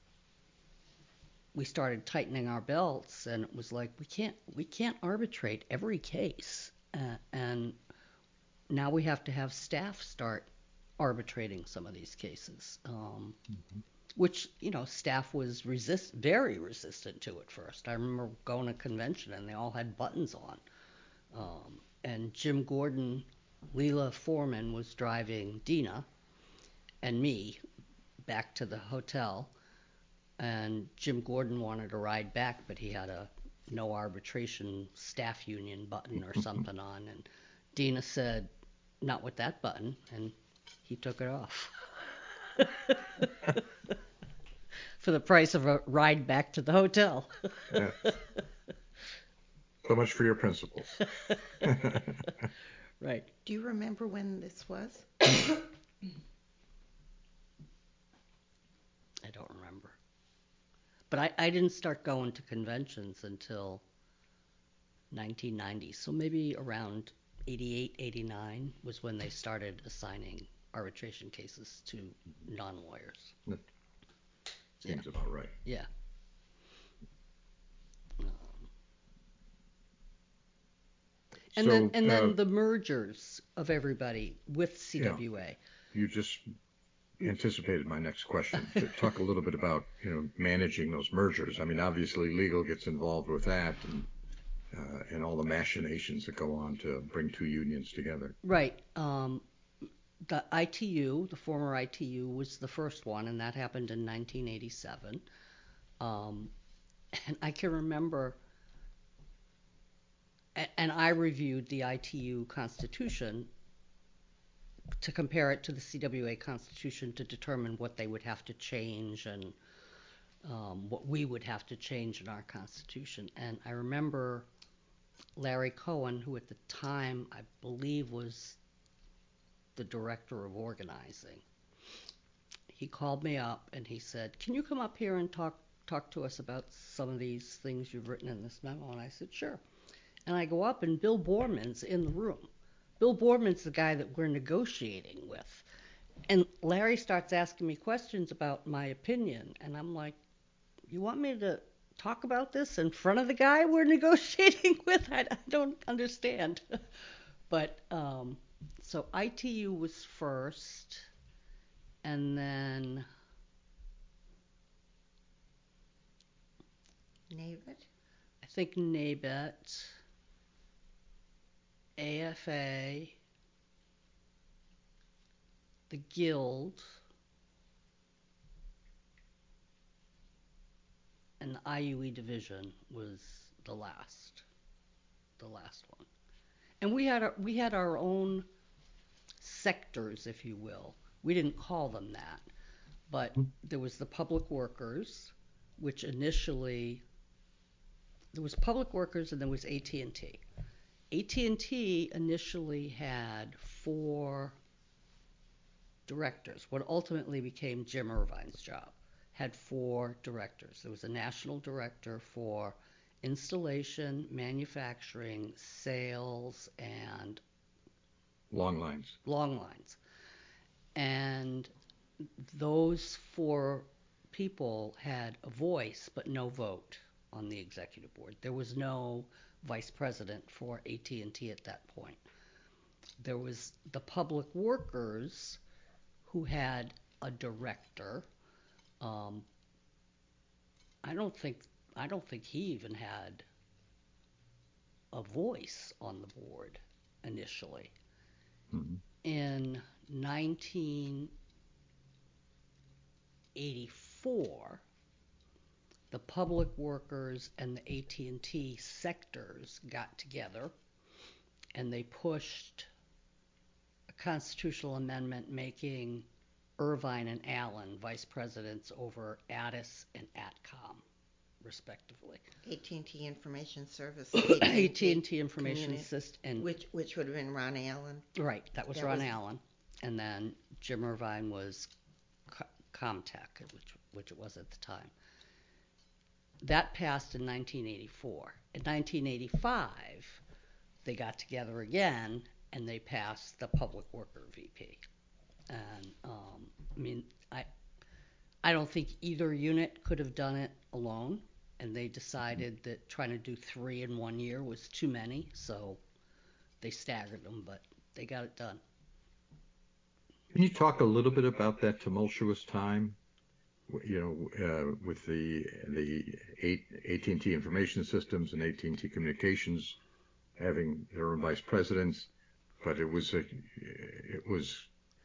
we started tightening our belts, and it was like, we can't we can't arbitrate every case, uh, and now we have to have staff start arbitrating some of these cases, um, mm-hmm. which, you know, staff was resist very resistant to at first. I remember going to a convention and they all had buttons on, um, and Jim Gordon, Leela Foreman was driving Dina and me back to the hotel. And Jim Gordon wanted to ride back, but he had a no arbitration staff union button or something on. And Dina said, not with that button. And he took it off. For the price of a ride back to the hotel. Yeah. So much for your principles. Right. Do you remember when this was? I don't remember. But I, I didn't start going to conventions until nineteen ninety. So maybe around eighty-eight, eighty-nine was when they started assigning arbitration cases to non-lawyers. That seems yeah. about right. Yeah. Um, and so, then and uh, then the mergers of everybody with C W A. Yeah, you just anticipated my next question. To talk a little bit about, you know, managing those mergers. I mean, obviously legal gets involved with that, and uh, and all the machinations that go on to bring two unions together. Right. Um, the I T U, the former I T U, was the first one, and that happened in nineteen eighty-seven. Um, and I can remember, and I reviewed the I T U Constitution to compare it to the C W A Constitution to determine what they would have to change and um, what we would have to change in our Constitution. And I remember Larry Cohen, who at the time I believe was the director of organizing, he called me up and he said, "Can you come up here and talk talk to us about some of these things you've written in this memo?" And I said, "Sure." And I go up and Bill Borman's in the room. Bill Borman's the guy that we're negotiating with. And Larry starts asking me questions about my opinion. And I'm like, you want me to talk about this in front of the guy we're negotiating with? I, I don't understand. But um, so I T U was first. And then NABET? I think NABET, A F A, the Guild, and the I U E division was the last, the last one. And we had our, we had our own sectors, if you will. We didn't call them that, but there was the public workers, which initially there was public workers and there was A T and T. A T and T initially had four directors. What ultimately became Jim Irvine's job had four directors. There was a national director for installation, manufacturing, sales, and long lines. Long lines. And those four people had a voice but no vote on the executive board. There was no vice president for A T and T at that point. There was the public workers who had a director. Um, I don't think I don't think he even had a voice on the board initially. Mm-hmm. In nineteen eighty-four, the public workers and the A T and T sectors got together and they pushed a constitutional amendment making Irvine and Allen vice presidents over Addis and Atcom, respectively. A T and T Information Service. A T and T Information Communi- System. Which which would have been Ron Allen. Right, that was That Ron was- Allen. And then Jim Irvine was Co- Comtech, which, which it was at the time. That passed in nineteen eighty-four. In nineteen eighty-five, they got together again and they passed the public worker V P. And um, I mean, I I don't think either unit could have done it alone, and they decided that trying to do three in one year was too many, so they staggered them, but they got it done. Can you talk a little bit about that tumultuous time, you know, uh, with the the A T and T Information Systems and A T and T Communications having their own vice presidents, but it was a it was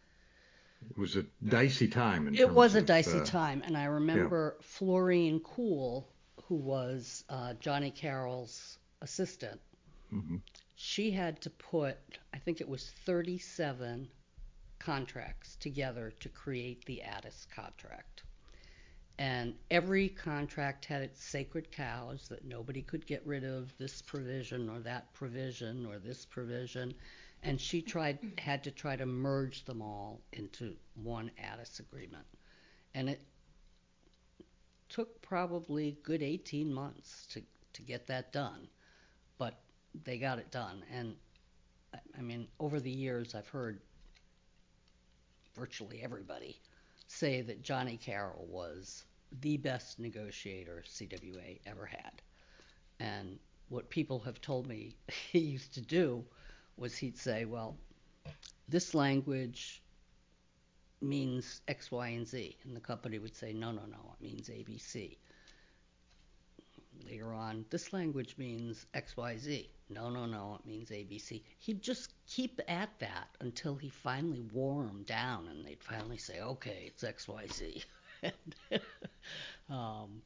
it was a dicey time. In It terms was a of, dicey uh, time, and I remember yeah. Florine Cool, who was uh, Johnny Carroll's assistant, mm-hmm. she had to put, I think it was thirty-seven contracts together to create the Addis contract. And every contract had its sacred cows that nobody could get rid of, this provision or that provision or this provision. And she tried had to try to merge them all into one Addis agreement. And it took probably a good eighteen months to, to get that done. But they got it done. And, I mean, over the years, I've heard virtually everybody say that Johnny Carroll was the best negotiator C W A ever had. And what people have told me he used to do was he'd say, well, this language means X, Y, and Z. And the company would say, no, no, no, it means A, B, C. Later on, this language means X, Y, Z. No, no, no, it means A, B, C. He'd just keep at that until he finally wore them down, and they'd finally say, okay, it's X, Y, Z. um,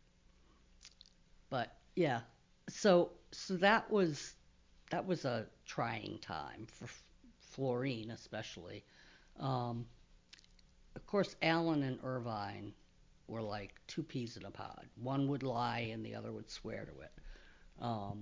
but, yeah, so so that was that was a trying time for Florine especially. Um, of course, Allen and Irvine were like two peas in a pod. One would lie and the other would swear to it. Um,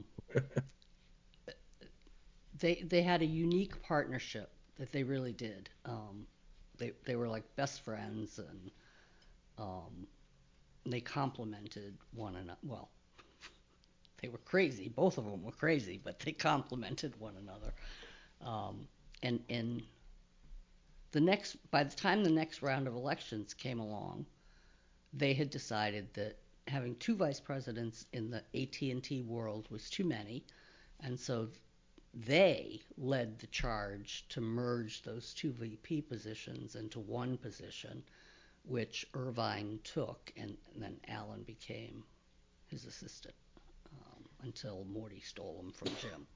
they they had a unique partnership that they really did. Um, they they were like best friends, and um, they complemented one another. Well, they were crazy. Both of them were crazy, but they complemented one another. Um, and and the next by the time the next round of elections came along, they had decided that having two vice presidents in the A T and T world was too many, and so they led the charge to merge those two V P positions into one position, which Irvine took, and, and then Allen became his assistant um, until Morty stole him from Jim.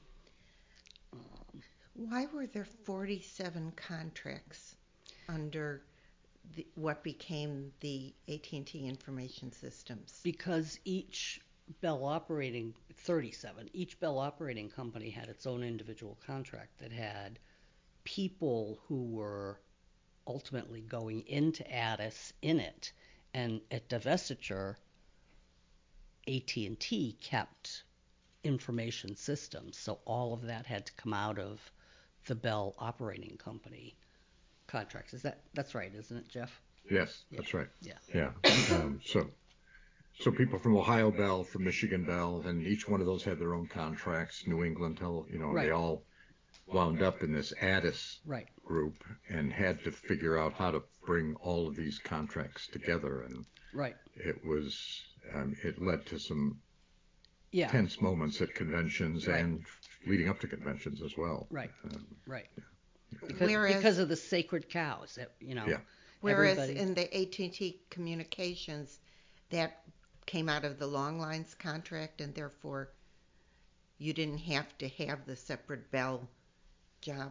Um, Why were there forty-seven contracts under the, what became the A T and T Information Systems? Because each Bell operating, thirty-seven, each Bell operating company had its own individual contract that had people who were ultimately going into Addis in it. And at divestiture, A T and T kept information systems, so all of that had to come out of the Bell operating company contracts. Is that that's right, isn't it, Jeff? Yes, yeah. that's right. Yeah. Yeah. Um, so, so people from Ohio Bell, from Michigan Bell, and each one of those had their own contracts. New England, Tel, you know, right. they all wound up in this Addis Right. group and had to figure out how to bring all of these contracts together. And Right. it was, um, it led to some Yeah. tense moments at conventions Right. and leading up to conventions as well. Right. Um, Right. yeah. Because, Whereas- because of the sacred cows, that, you know. Yeah. Whereas everybody- in the A T and T Communications, that came out of the Long Lines contract, and therefore you didn't have to have the separate Bell job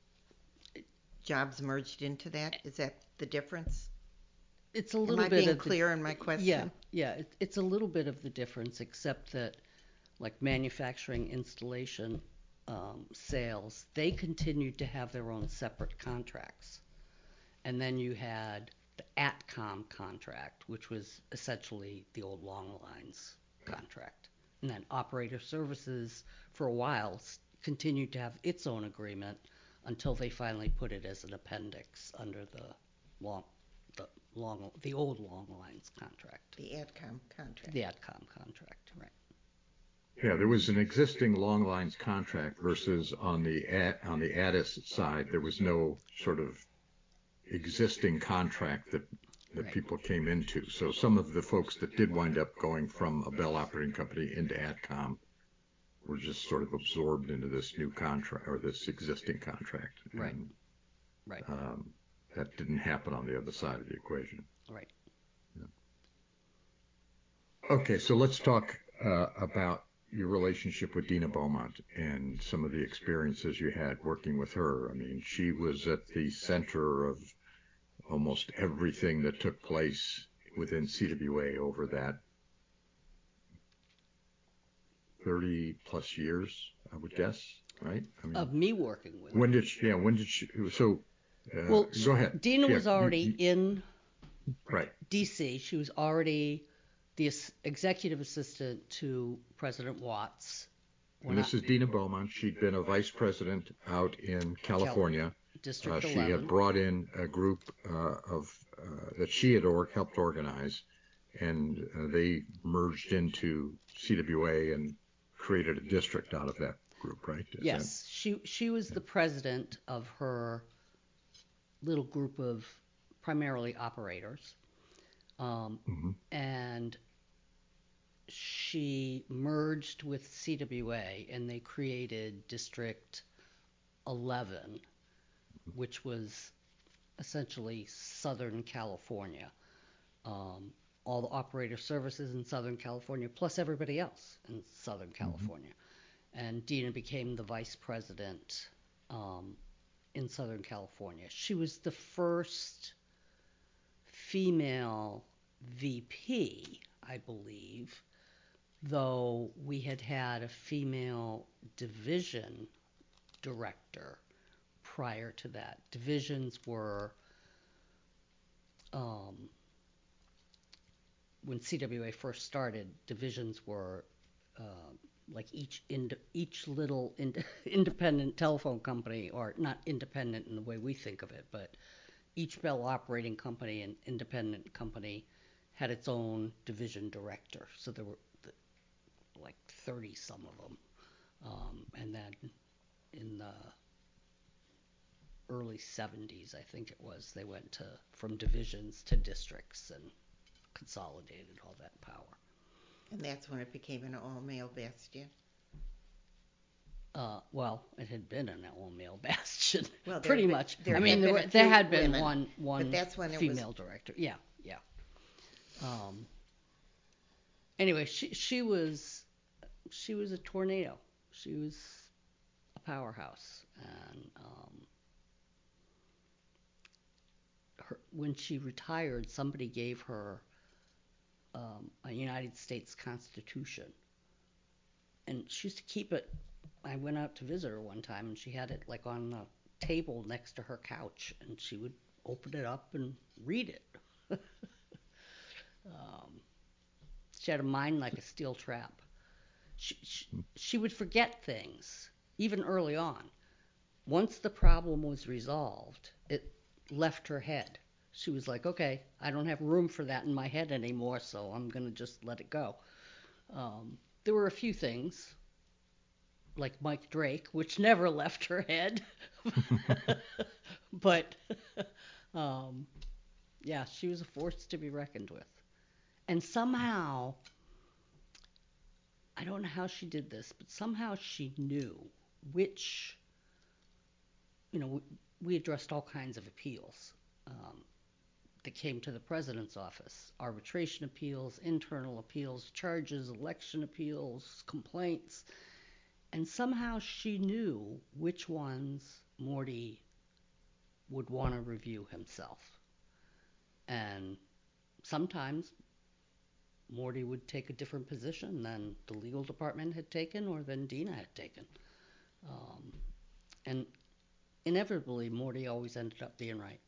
jobs merged into that. Is that the difference? It's a Am little I bit being of the- clear in my question? Yeah, yeah. It, it's a little bit of the difference, except that, like manufacturing, installation, um, sales, they continued to have their own separate contracts. And then you had the ATCOM contract, which was essentially the old Long Lines contract. And then Operator Services, for a while, s- continued to have its own agreement until they finally put it as an appendix under the long, the long, the old Long Lines contract, The AdCom contract. the ATCOM contract, right? Yeah, there was an existing long lines contract versus on the A- on the Addis side, there was no sort of existing contract that that Right. people came into. So some of the folks that did wind up going from a Bell operating company into ATCOM were just sort of absorbed into this new contract or this existing contract. Right. And, Right. um, that didn't happen on the other side of the equation. Right. Okay, so let's talk uh, about your relationship with Dina Beaumont and some of the experiences you had working with her. I mean, she was at the center of almost everything that took place within C W A over that thirty plus years, I would guess, right? I mean, Of me working with her. when did she, yeah, when did she, so, uh, Well, go ahead. Dina Yeah, was you- already you- in right. D C. She was already the as- executive assistant to President Watts. And when this I- is Dina Beaumont. She'd been a vice president out in California. District Uh, she eleven. had brought in a group uh, of uh, that she had or- helped organize, and uh, they merged into C W A and created a district out of that group, right? Is Yes, she she was the president of her little group of primarily operators, um, Mhm. and she merged with C W A, and they created District eleven, which was essentially Southern California. Um, all the operator services in Southern California, plus everybody else in Southern California. And Dina became the vice president um, in Southern California. She was the first female V P, I believe, though we had had a female division director prior to that. Divisions were, um, when C W A first started, divisions were uh, like each ind- each little ind- independent telephone company, or not independent in the way we think of it, but each Bell operating company and independent company had its own division director. So there were th- like thirty some of them. Um, and then in the early seventies, I think it was, they went to from divisions to districts and consolidated all that power. And that's when it became an all-male bastion. Uh, well, it had been an all-male bastion, Well, there pretty had been- much. there I had mean, there, been a were, there few had been women, one one that's when it was- female director. Yeah, yeah. Um, anyway, she she was she was a tornado. She was a powerhouse, and um, her, when she retired, somebody gave her um, a United States Constitution, and she used to keep it. I went out to visit her one time, and she had it like on the table next to her couch, and she would open it up and read it. um, she had a mind like a steel trap. She, she, she would forget things, even early on. Once the problem was resolved, it left her head. She was like, okay, I don't have room for that in my head anymore, so I'm going to just let it go. Um, there were a few things like Mike Drake, which never left her head. But um, yeah, she was a force to be reckoned with. And somehow, I don't know how she did this, but somehow she knew which, you know, we addressed all kinds of appeals um, that came to the president's office: arbitration appeals, internal appeals, charges, election appeals, complaints. And somehow she knew which ones Morty would want to review himself. And sometimes Morty would take a different position than the legal department had taken or than Dina had taken. Um, and inevitably, Morty always ended up being right.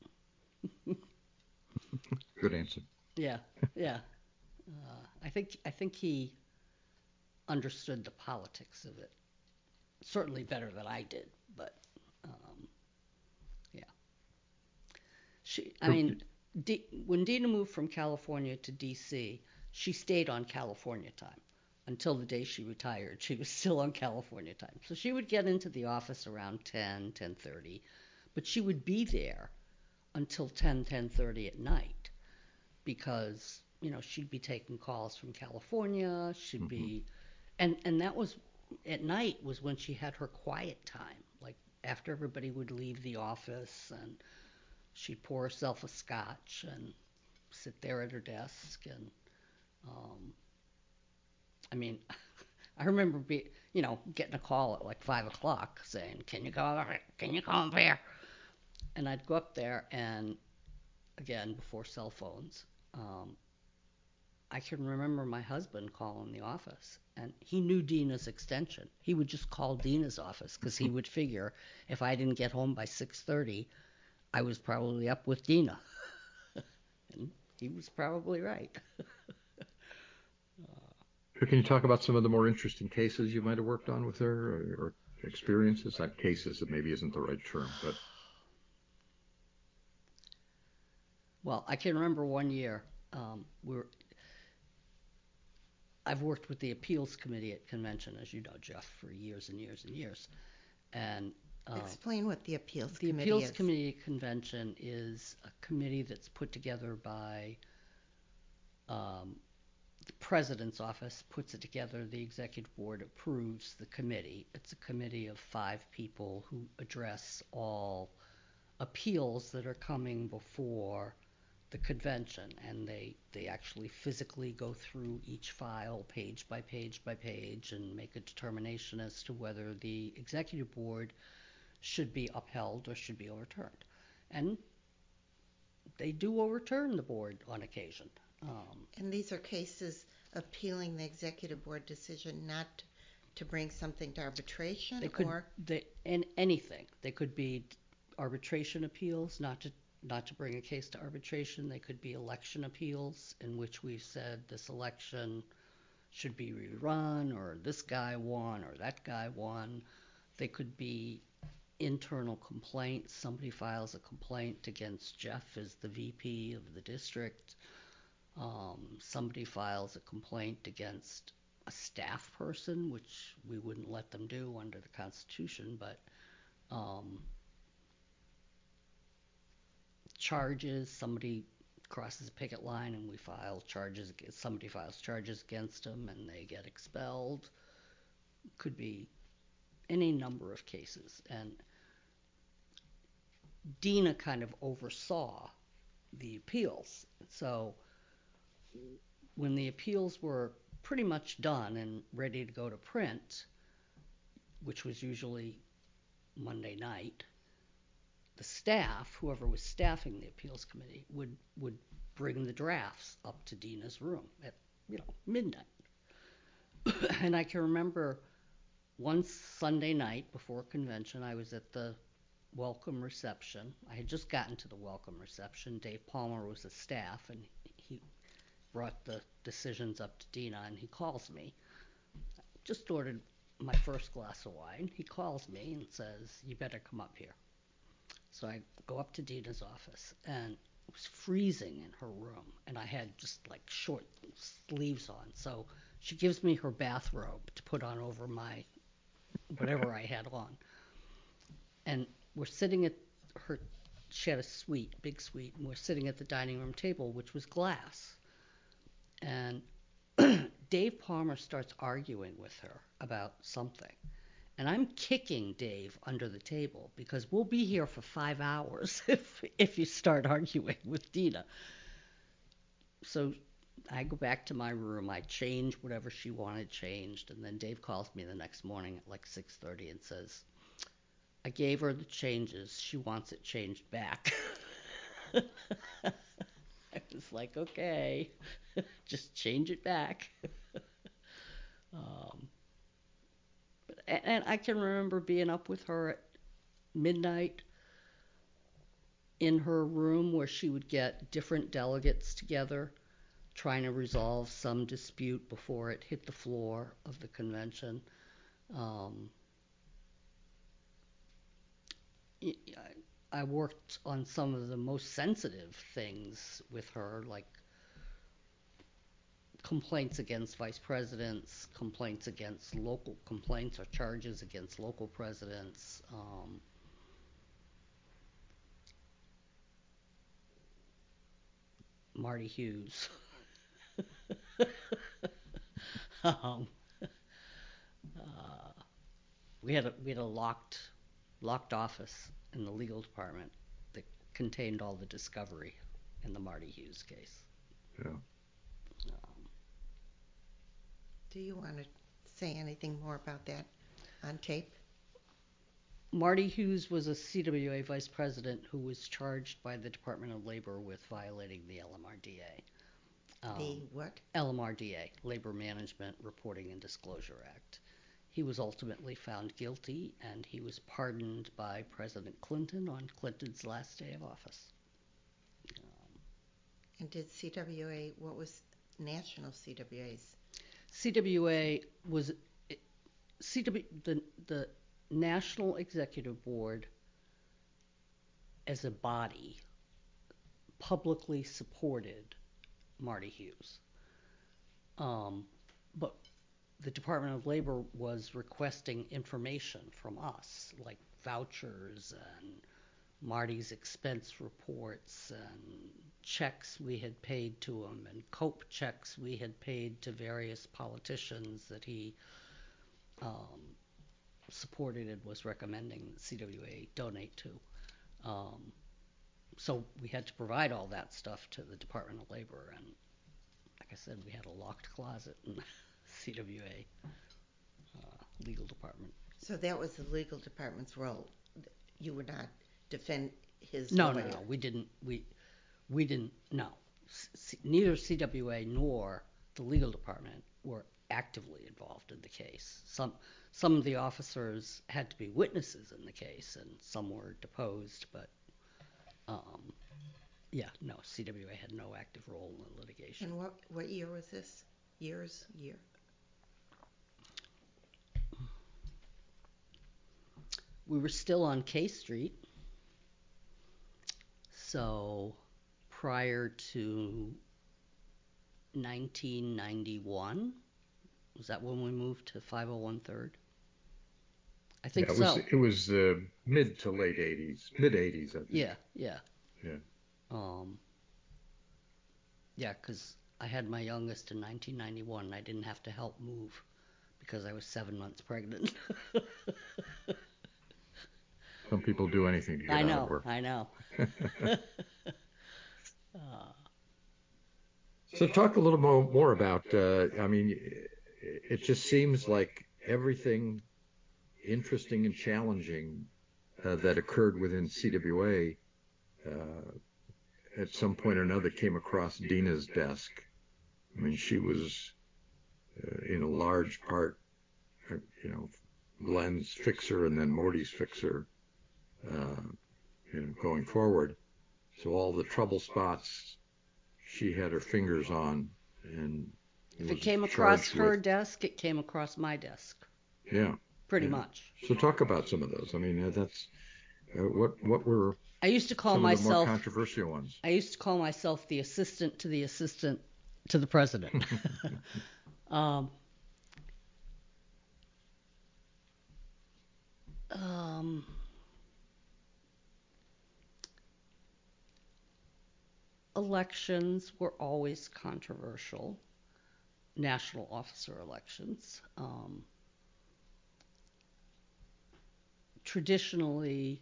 Good answer. Yeah, yeah. Uh, I think I think he understood the politics of it certainly better than I did. But um, yeah, she. I mean, D, when Dina moved from California to D C, she stayed on California time until the day she retired. She was still on California time, so she would get into the office around ten, ten thirty, but she would be there until ten, ten thirty at night, because you know she'd be taking calls from California. She'd mm-hmm. be, and and that was at night was when she had her quiet time, like after everybody would leave the office, and she'd pour herself a scotch and sit there at her desk. And um, I mean, I remember be you know getting a call at like five o'clock saying, "Can you go? Can you come over here?" And I'd go up there, and again, before cell phones, um, I can remember my husband calling the office, and he knew Dina's extension. He would just call Dina's office because he would figure if I didn't get home by six thirty, I was probably up with Dina. And he was probably right. uh, Can you talk about some of the more interesting cases you might have worked on with her, or, or experiences? Not cases, that maybe isn't the right term, but... Well, I can remember one year, um, we were, I've worked with the appeals committee at convention, as you know, Jeff, for years and years and years. And uh, explain what the appeals the committee appeals is. committee at convention is a committee that's put together by um, the president's office, puts it together, the executive board approves the committee. It's a committee of five people who address all appeals that are coming before the convention, and they, they actually physically go through each file page by page by page and make a determination as to whether the executive board should be upheld or should be overturned. And they do overturn the board on occasion. Um, and these are cases appealing the executive board decision, not to bring something to arbitration? They could, or they, and anything. They could be arbitration appeals, not to not to bring a case to arbitration. They could be election appeals, in which we've said this election should be rerun, or this guy won, or that guy won. They could be internal complaints. Somebody files a complaint against Jeff as the V P of the district. Um, somebody files a complaint against a staff person, which we wouldn't let them do under the Constitution, but um, charges, somebody crosses a picket line and we file charges, somebody files charges against them and they get expelled. Could be any number of cases. And Dina kind of oversaw the appeals. So when the appeals were pretty much done and ready to go to print, which was usually Monday night, the staff, whoever was staffing the appeals committee, would, would bring the drafts up to Dina's room at, you know, midnight. And I can remember one Sunday night before convention, I was at the welcome reception. I had just gotten to the welcome reception. Dave Palmer was the staff, and he brought the decisions up to Dina, and he calls me. I just ordered my first glass of wine. He calls me and says, "You better come up here." So I go up to Dina's office, and it was freezing in her room, and I had just like short sleeves on. So she gives me her bathrobe to put on over my whatever I had on. And we're sitting at her, she had a suite, big suite, and we're sitting at the dining room table, which was glass. And Dave Palmer starts arguing with her about something. And I'm kicking Dave under the table because we'll be here for five hours if if you start arguing with Dina. So I go back to my room. I change whatever she wanted changed, and then Dave calls me the next morning at like six thirty and says, "I gave her the changes. She wants it changed back." I was like, "Okay, just change it back." um, and, and I can remember being up with her at midnight in her room where she would get different delegates together trying to resolve some dispute before it hit the floor of the convention. Um, I worked on some of the most sensitive things with her, like complaints against vice presidents, complaints against local complaints or charges against local presidents. Um, Marty Hughes. um, uh, we had a we had a locked locked office in the legal department that contained all the discovery in the Marty Hughes case. Yeah. Um, Do you want to say anything more about that on tape? Marty Hughes was a C W A vice president who was charged by the Department of Labor with violating the L M R D A. Um, The what? L M R D A, Labor Management Reporting and Disclosure Act. He was ultimately found guilty, and he was pardoned by President Clinton on Clinton's last day of office. Um, And did C W A, what was national C W A's? C W A was C W the the National Executive Board as a body publicly supported Marty Hughes. Um, but the Department of Labor was requesting information from us, like vouchers and Marty's expense reports and checks we had paid to him and COPE checks we had paid to various politicians that he um, supported and was recommending C W A donate to. Um, so we had to provide all that stuff to the Department of Labor, and like I said, we had a locked closet in the C W A uh, legal department. So that was the legal department's role. You would not defend his No, lawyer. no, no. We didn't. We we didn't. No. C- neither C W A nor the legal department were actively involved in the case. Some some of the officers had to be witnesses in the case, and some were deposed. But um, yeah, no. C W A had no active role in the litigation. And what what year was this? Years, year. We were still on K Street, so prior to nineteen ninety-one. Was that when we moved to five oh one Third? I think yeah, it so. Was, it was uh, mid to late eighties, mid eighties, I think. Yeah, yeah. Yeah. Um, yeah, because I had my youngest in nineteen ninety-one, and I didn't have to help move because I was seven months pregnant. Some people do anything to get I out know, of work. I know. uh, So talk a little more, more about, uh, I mean, it just seems like everything interesting and challenging uh, that occurred within C W A uh, at some point or another came across Dina's desk. I mean, she was uh, in a large part, uh, you know, Glenn's fixer and then Morty's fixer, uh, you know, going forward. So all the trouble spots she had her fingers on, and if it came across her with, desk, it came across my desk. Yeah. Pretty yeah. much. So talk about some of those. I mean, uh, that's uh, what what were I used to call some myself of the more controversial ones. I used to call myself the assistant to the assistant to the president. um, Um, elections were always controversial, national officer elections. Um, traditionally,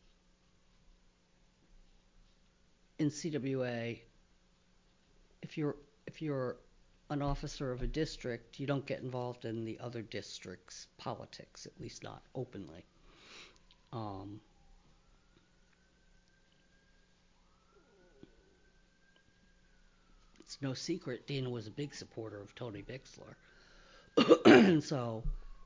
in C W A, if you're if you're an officer of a district, you don't get involved in the other district's politics, at least not openly. Um, it's no secret Dina was a big supporter of Tony Bixler. And so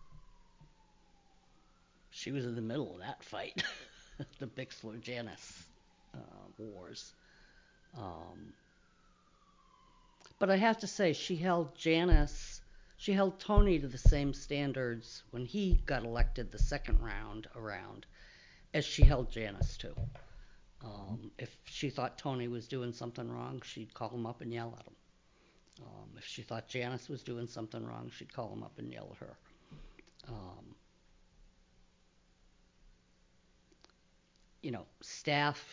she was in the middle of that fight, the Bixler-Janus uh, wars. Um, but I have to say, she held Janus, she held Tony to the same standards when he got elected the second round around as she held Janus to. Um, if she thought Tony was doing something wrong, she'd call him up and yell at him. Um, if she thought Janus was doing something wrong, she'd call him up and yell at her. Um, you know, staff,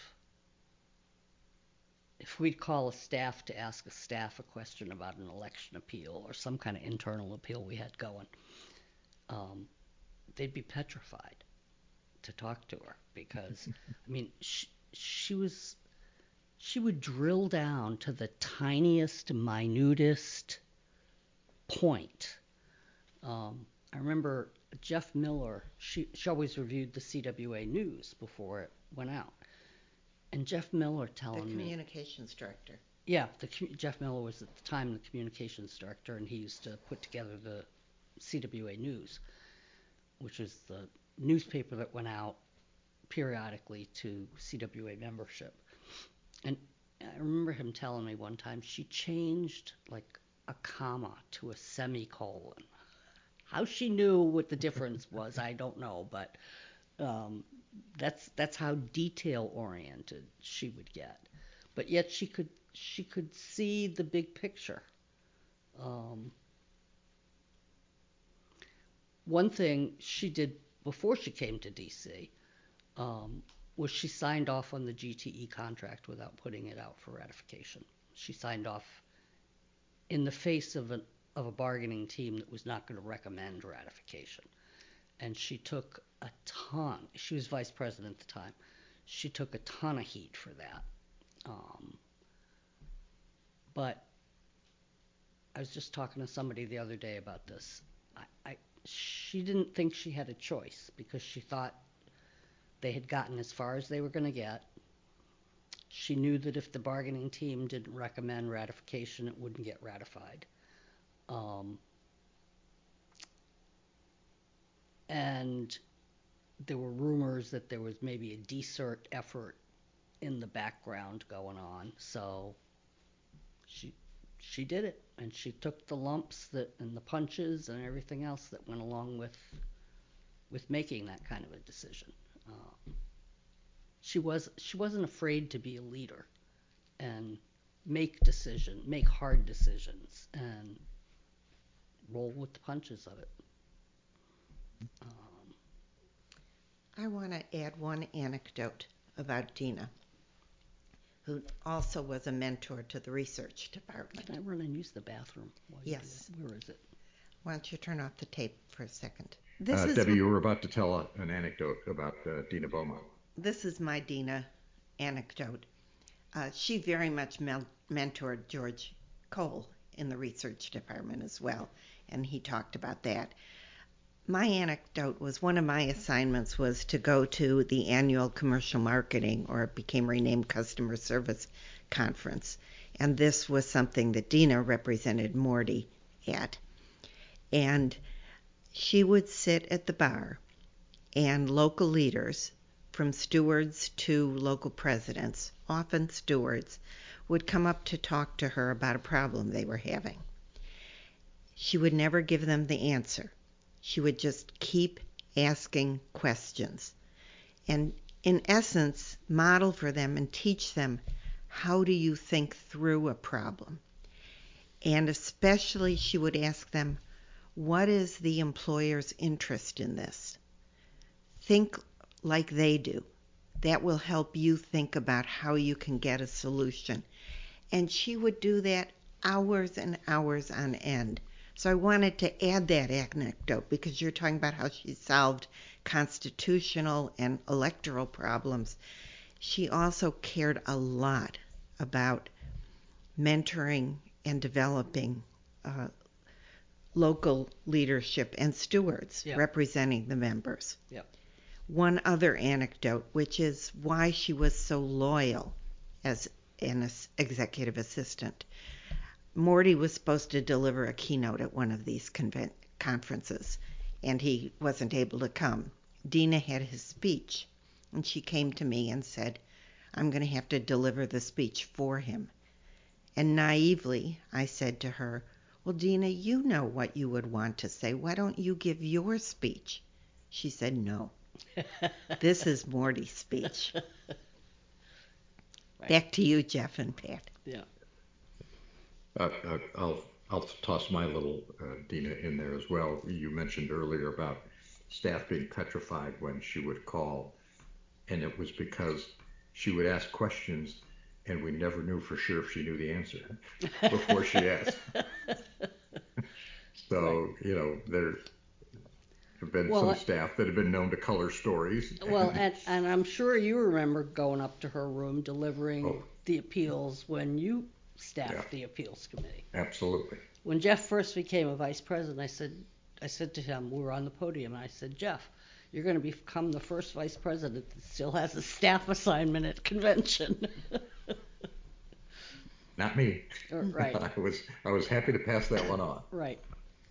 if we'd call a staff to ask a staff a question about an election appeal or some kind of internal appeal we had going, um, they'd be petrified to talk to her because, I mean, she, she was, she would drill down to the tiniest, minutest point. Um, I remember Jeff Miller, she, she always reviewed the C W A news before it went out. And Jeff Miller telling me... The communications me, director. Yeah, the, Jeff Miller was at the time the communications director, and he used to put together the C W A News, which is the newspaper that went out periodically to C W A membership. And I remember him telling me one time she changed like a comma to a semicolon. How she knew what the difference was, I don't know, but um, that's that's how detail oriented she would get. But yet she could she could see the big picture. Um, one thing she did before she came to D C um, was she signed off on the G T E contract without putting it out for ratification. She signed off in the face of an of a bargaining team that was not going to recommend ratification. And she took a ton, she was vice president at the time, she took a ton of heat for that. Um, but I was just talking to somebody the other day about this. I, I, she didn't think she had a choice because she thought they had gotten as far as they were going to get. She knew that if the bargaining team didn't recommend ratification, it wouldn't get ratified. Um, and there were rumors that there was maybe a desert effort in the background going on, so she she did it, and she took the lumps that and the punches and everything else that went along with with making that kind of a decision. Um, she was she wasn't afraid to be a leader and make decision, make hard decisions, and roll with the punches of it. Um, I want to add one anecdote about Dina, who also was a mentor to the research department. Can I run and use the bathroom? Yes. Where is it? Why don't you turn off the tape for a second? This uh, is Debbie, you were about to tell a, an anecdote about uh, Dina Beaumont. This is my Dina anecdote. Uh, she very much mel- mentored George Cole in the research department as well, and he talked about that. My anecdote was one of my assignments was to go to the annual commercial marketing, or it became renamed customer service conference. And this was something that Dina represented Morty at. And she would sit at the bar, and local leaders, from stewards to local presidents, often stewards, would come up to talk to her about a problem they were having. She would never give them the answer. She would just keep asking questions and, in essence, model for them and teach them how do you think through a problem. And especially she would ask them, what is the employer's interest in this? think like they do. That will help you think about how you can get a solution. And she would do that hours and hours on end. So I wanted to add that anecdote because you're talking about how she solved constitutional and electoral problems. She also cared a lot about mentoring and developing uh, local leadership and stewards Yeah. representing the members. Yep. One other anecdote, which is why she was so loyal as an as- executive assistant. Morty was supposed to deliver a keynote at one of these conven- conferences, and he wasn't able to come. Dina had his speech, and she came to me and said, I'm going to have to deliver the speech for him. And naively, I said to her, well, Dina, you know what you would want to say. Why don't you give your speech? She said, no. This is Morty's speech. Right. Back to you, Jeff and Pat. Yeah. Uh, uh, I'll I'll toss my little uh, Dina in there as well. You mentioned earlier about staff being petrified when she would call, and it was because she would ask questions, and we never knew for sure if she knew the answer before she asked. So Right. you know there have been Well, some I- staff that have been known to color stories. Well, and, and I'm sure you remember going up to her room delivering Oh. the appeals when you staffed Yeah. the appeals committee. Absolutely. When Jeff first became a vice president, I said, I said to him, we were on the podium, and I said, Jeff, you're going to become the first vice president that still has a staff assignment at convention. Not me. Right. I was I was happy to pass that one on. Right.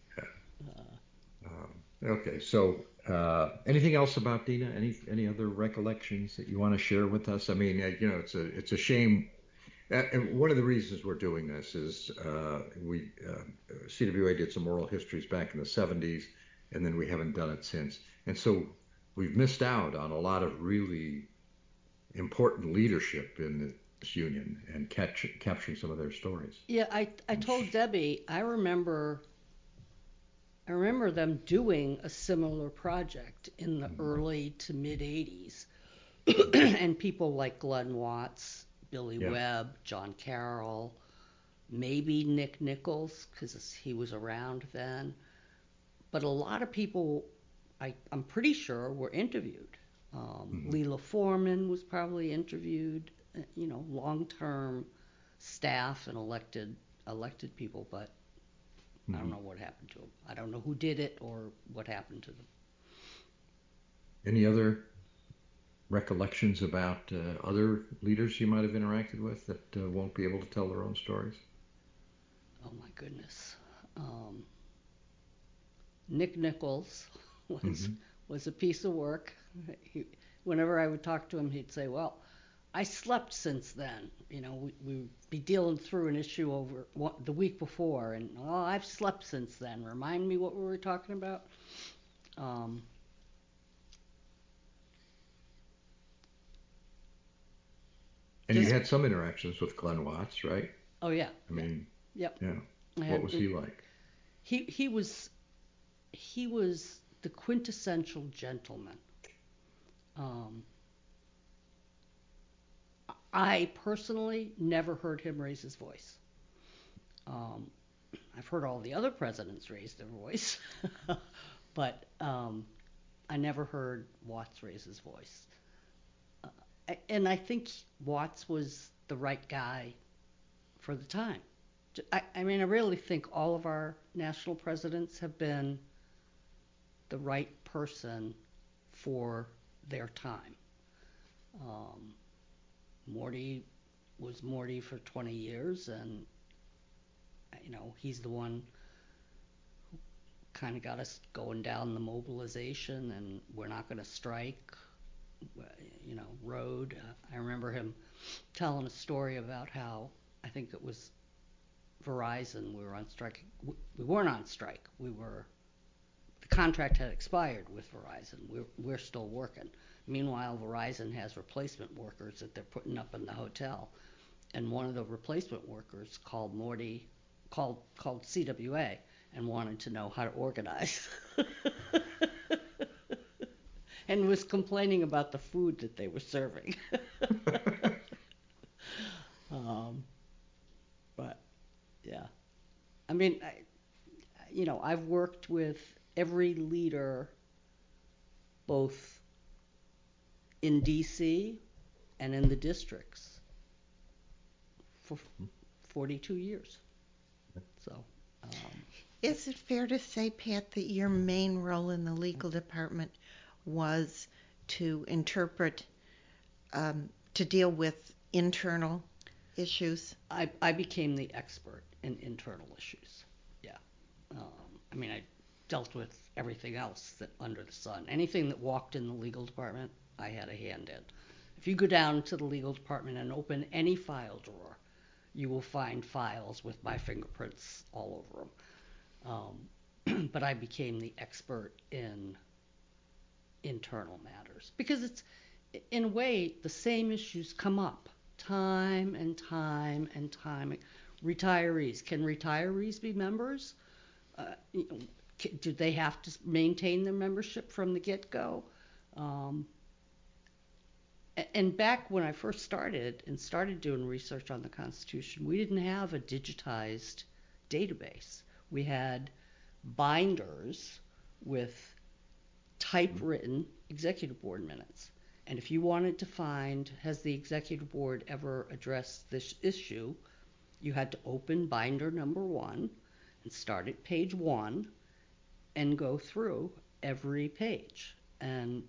Um, okay, so uh, anything else about Dina? Any any other recollections that you want to share with us? I mean, uh, you know, it's a it's a shame. Uh, and one of the reasons we're doing this is uh, we uh, C W A did some oral histories back in the seventies, and then we haven't done it since. And so we've missed out on a lot of really important leadership in this union and catch, capturing some of their stories. Yeah, I, I told Debbie, I remember I remember them doing a similar project in the early to mid eighties. And people like Glenn Watts, Billy Yeah. Webb, John Carroll, maybe Nick Nichols, because he was around then. But a lot of people, I, I'm pretty sure, were interviewed. Um, Mhm. Leela Foreman was probably interviewed, uh, you know, long-term staff and elected elected people, but I don't Mhm. know what happened to them. I don't know who did it or what happened to them. Any other recollections about uh, other leaders you might have interacted with that uh, won't be able to tell their own stories? Oh my goodness. Um, Nick Nichols was Mhm. was a piece of work. He, whenever I would talk to him, he'd say, "Well, I slept since then. You know, we, we would be dealing through an issue over one, the week before, and oh, I've slept since then. Remind me what we were talking about." Um, And you just had some interactions with Glenn Watts, right? oh yeah, I mean, yep. yeah. I What had was the- he like? He he was he was the quintessential gentleman. Um, I personally never heard him raise his voice. Um, I've heard all the other presidents raise their voice, but um, I never heard Watts raise his voice. Uh, and I think Watts was the right guy for the time. I, I mean, I really think all of our national presidents have been the right person for their time. Um, Morty was Morty for twenty years, and you know he's the one who kind of got us going down the mobilization, and we're not going to strike. You know, road. Uh, I remember him telling a story about how I think it was Verizon. We were on strike. We weren't on strike. We were. The contract had expired with Verizon. We're, we're still working. Meanwhile, Verizon has replacement workers that they're putting up in the hotel. And one of the replacement workers called Morty, called called C W A and wanted to know how to organize. and was complaining about the food that they were serving. um, but yeah, I mean, I, you know, I've worked with every leader, both in D C and in the districts, for forty-two years. So. Um, Is it fair to say, Pat, that your main role in the legal department was to interpret, um, to deal with internal issues? I, I became the expert in internal issues. Yeah. Um, I mean, I dealt with everything else that under the sun. Anything that walked in the legal department, I had a hand in. If you go down to the legal department and open any file drawer, you will find files with my fingerprints all over them. Um, but I became the expert in internal matters because it's, in a way, the same issues come up time and time and time. Retirees, can retirees be members? Uh, you know, do they have to maintain their membership from the get-go? Um, and back when I first started and started doing research on the Constitution, we didn't have a digitized database. We had binders with typewritten executive board minutes. And if you wanted to find, has the executive board ever addressed this issue, you had to open binder number one and start at page one and go through every page. And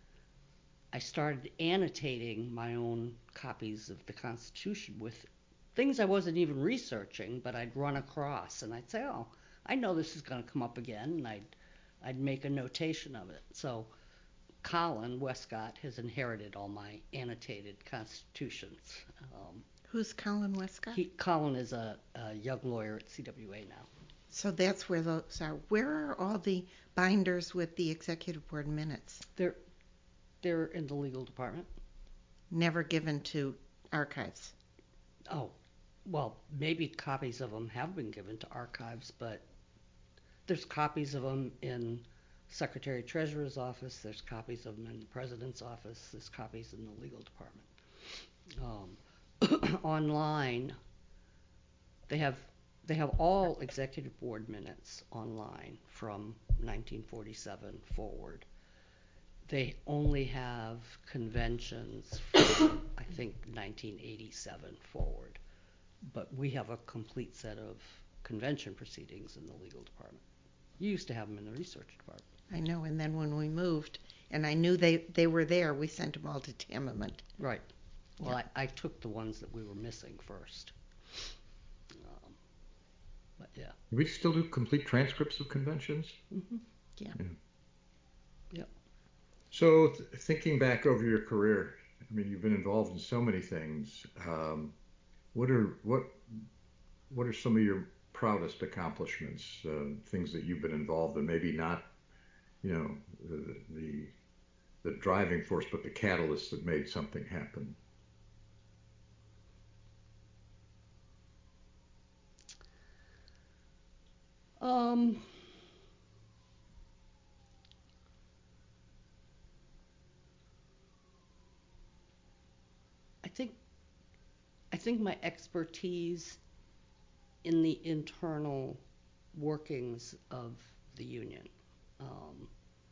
I started annotating my own copies of the Constitution with things I wasn't even researching, but I'd run across, and I'd say, oh, I know this is going to come up again, and I'd, I'd make a notation of it. So Colin Westcott has inherited all my annotated constitutions. Um, Who's Colin Westcott? he, Colin is a, a young lawyer at C W A now. So that's where those are. Where are all the binders with the executive board minutes? They're they're in the legal department. Never given to archives. Oh, well, maybe copies of them have been given to archives, but there's copies of them in Secretary Treasurer's office. There's copies of them in the President's office. There's copies in the legal department. Um, online, they have they have all executive board minutes online from nineteen forty-seven forward. They only have conventions from, I think, nineteen eighty-seven forward. But we have a complete set of convention proceedings in the legal department. You used to have them in the research department. I know, and then when we moved, and I knew they, they were there, we sent them all to Tamiment. Right. Well, Yeah. I, I took the ones that we were missing first. Um, but yeah. Do we still do complete transcripts of conventions? Mm-hmm. Yeah. Yeah. Yep. So, th- thinking back over your career, I mean, you've been involved in so many things. Um, what are what what are some of your proudest accomplishments? Uh, things that you've been involved in, maybe not, you know, the, the the driving force, but the catalyst that made something happen. Um, I think I think my expertise in the internal workings of the union. Um,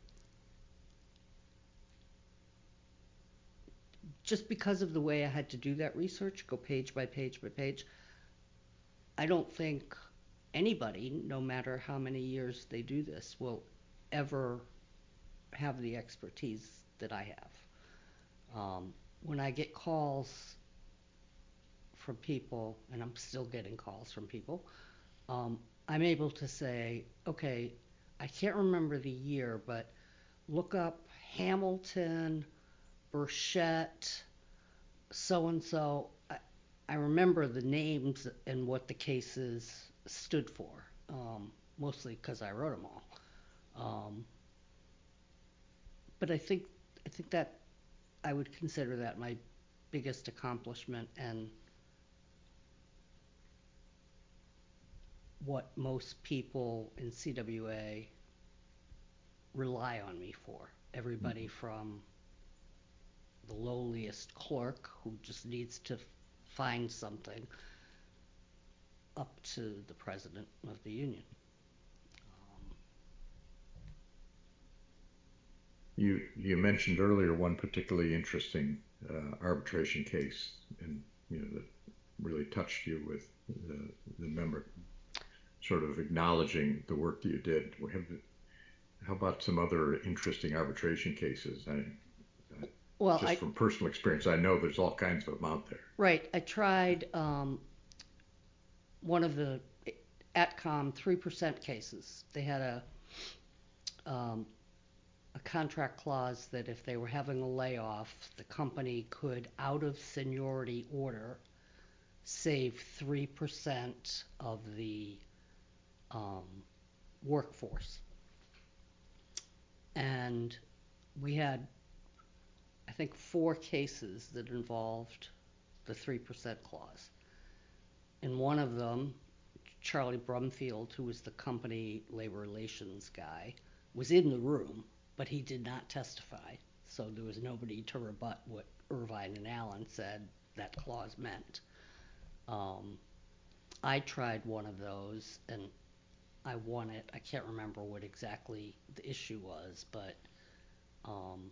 just because of the way I had to do that research, go page by page by page, I don't think anybody, no matter how many years they do this, will ever have the expertise that I have. Um, when I get calls from people, and I'm still getting calls from people, um, I'm able to say, okay, I can't remember the year, but look up Hamilton, Burchett, so and so. I, I remember the names and what the cases stood for, um, mostly because I wrote them all. Um, but I think I think that I would consider that my biggest accomplishment and what most people in C W A rely on me for. everybody from the lowliest clerk who just needs to find something up to the president of the union. Um, You you mentioned earlier one particularly interesting uh, arbitration case, and you know that really touched you with the, the member sort of acknowledging the work that you did. Have, how about some other interesting arbitration cases? I, I, well, just I, from personal experience, I know there's all kinds of them out there. Right. I tried um, one of the ATCOM three percent cases. They had a um, a contract clause that if they were having a layoff, the company could, out of seniority order, save three percent of the um, workforce. And we had, I think, four cases that involved the three percent clause. In one of them, Charlie Brumfield, who was the company labor relations guy, was in the room, but he did not testify. So there was nobody to rebut what Irvine and Allen said that clause meant. Um, I tried one of those, and I won it. I can't remember what exactly the issue was, but um,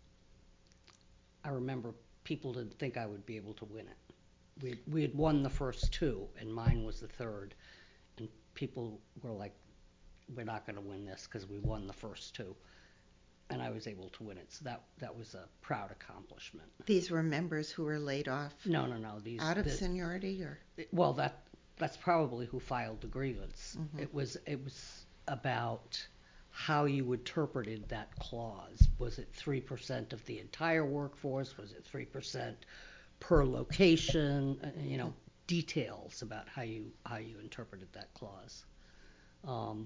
I remember people didn't think I would be able to win it. We had, we had won the first two, and mine was the third. And people were like, we're not going to win this because we won the first two. And I was able to win it. So that that was a proud accomplishment. These were members who were laid off No, no, no. These out of the, seniority, or well, that that's probably who filed the grievance. Mhm. It was it was about how you interpreted that clause. Was it three percent of the entire workforce? Was it three percent per location? Uh, you know, details about how you how you interpreted that clause. Um,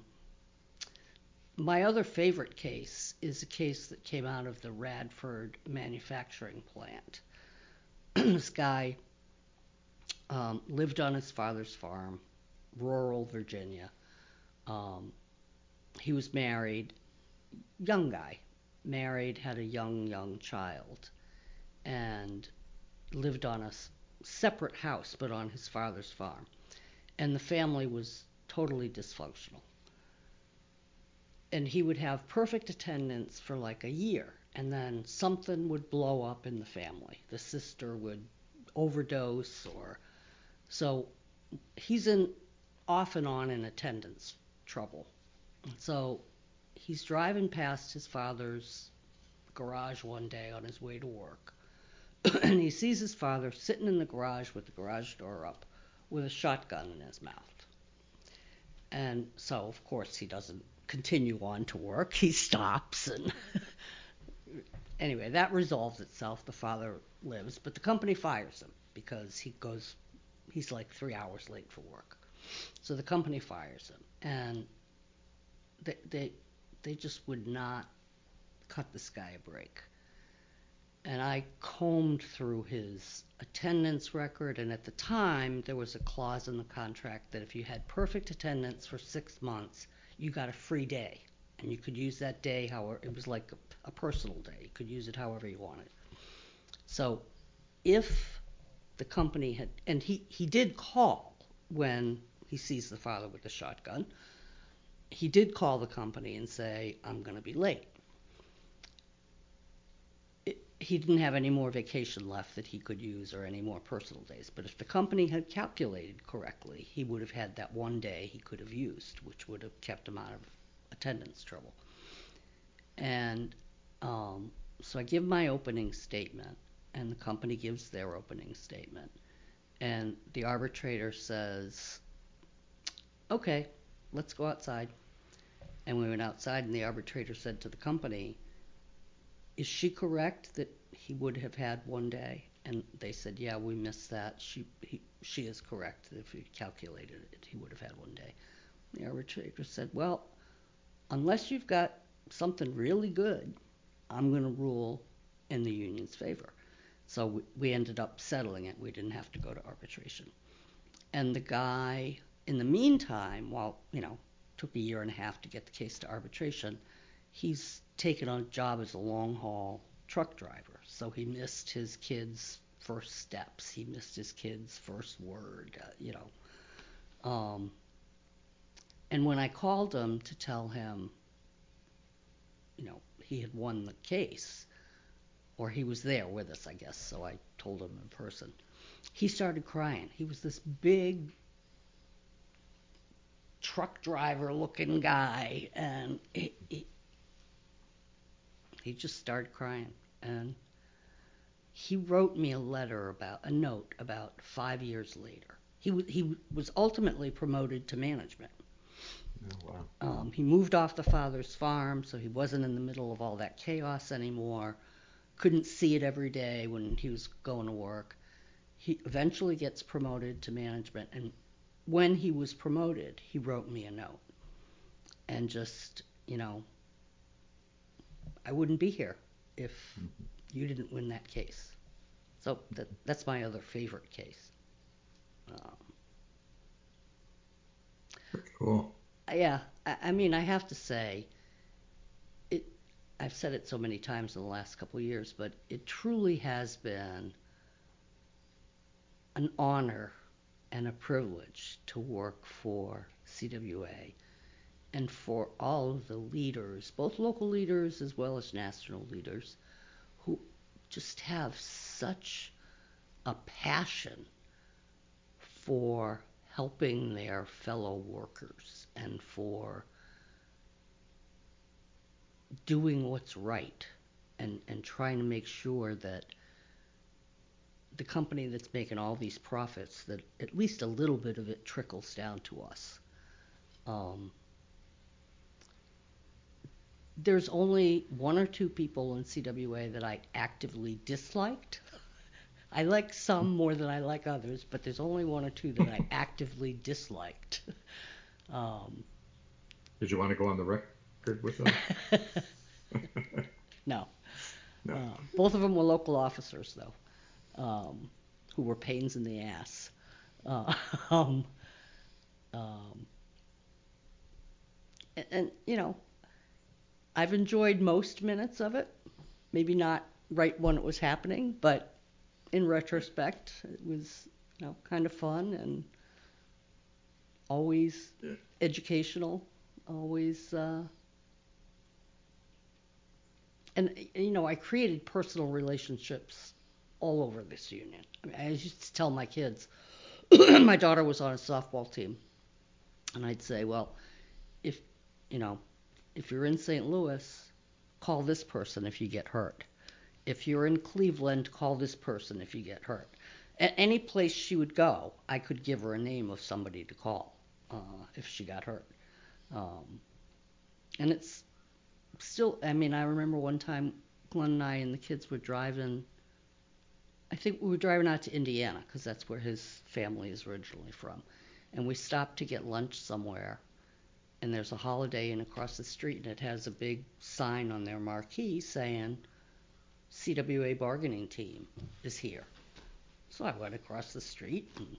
my other favorite case is a case that came out of the Radford manufacturing plant. This guy um, lived on his father's farm, rural Virginia. Um, he was married, young guy, married, had a young, young child, and lived on a separate house, but on his father's farm. And the family was totally dysfunctional. And he would have perfect attendance for like a year, and then something would blow up in the family. The sister would overdose, or so he's in off and on in attendance trouble. So he's driving past his father's garage one day on his way to work, and he sees his father sitting in the garage with the garage door up with a shotgun in his mouth. And so, of course, he doesn't continue on to work. He stops, and anyway, that resolves itself. The father lives, but the company fires him because he goes, he's like three hours late for work. So the company fires him, and they they, they just would not cut this guy a break. And I combed through his attendance record, and at the time, there was a clause in the contract that if you had perfect attendance for six months, you got a free day. And you could use that day however, it was like a, a personal day. You could use it however you wanted. So if the company had, and he, he did call when he sees the father with the shotgun, he did call the company and say, I'm going to be late. He didn't have any more vacation left that he could use or any more personal days. But if the company had calculated correctly, he would have had that one day he could have used, which would have kept him out of attendance trouble. And um, so I give my opening statement, and the company gives their opening statement. And the arbitrator says, okay, let's go outside. And we went outside, and the arbitrator said to the company, is she correct that he would have had one day? And they said, yeah, we missed that. She he, she is correct. If he calculated it, he would have had one day. The arbitrator said, well, unless you've got something really good, I'm going to rule in the union's favor. So we, we ended up settling it. We didn't have to go to arbitration. And the guy, in the meantime, while, you know, took a year and a half to get the case to arbitration, he's taken on a job as a long-haul truck driver. So he missed his kids' first steps. He missed his kids' first word, uh, you know. Um, and when I called him to tell him, you know, he had won the case, or he was there with us, I guess, so I told him in person, he started crying. He was this big truck driver looking guy, and he, he, he just started crying. And he wrote me a letter about, a note about five years later. He, w- he was ultimately promoted to management. Oh, wow. Um, he moved off the father's farm, so he wasn't in the middle of all that chaos anymore. Couldn't see it every day when he was going to work. He eventually gets promoted to management, and when he was promoted, he wrote me a note. And just, you know, I wouldn't be here if mm-hmm. you didn't win that case. So that, that's my other favorite case. Um, cool. Yeah, I, I mean, I have to say, it. I've said it so many times in the last couple of years, but it truly has been an honor and a privilege to work for C W A and for all of the leaders, both local leaders as well as national leaders, who just have such a passion for helping their fellow workers and for doing what's right and, and trying to make sure that the company that's making all these profits, that at least a little bit of it trickles down to us. Um, there's only one or two people in C W A that I actively disliked. I like some more than I like others, but there's only one or two that I actively disliked. Um, Did you want to go on the record with them? No. No. Uh, both of them were local officers, though, um, who were pains in the ass. Uh, um, um, and, and, you know, I've enjoyed most minutes of it. Maybe not right when it was happening, but in retrospect, it was, you know, kind of fun and always yeah. educational, always. Uh, and, you know, I created personal relationships all over this union. I mean, I used to tell my kids, my daughter was on a softball team, and I'd say, well, if, you know, if you're in Saint Louis, call this person if you get hurt. If you're in Cleveland, call this person if you get hurt. At any place she would go, I could give her a name of somebody to call uh, if she got hurt. Um, and it's still, I mean, I remember one time Glenn and I and the kids were driving, I think we were driving out to Indiana because that's where his family is originally from. And we stopped to get lunch somewhere. And there's a Holiday Inn across the street, and it has a big sign on their marquee saying, C W A bargaining team is here. So I went across the street, and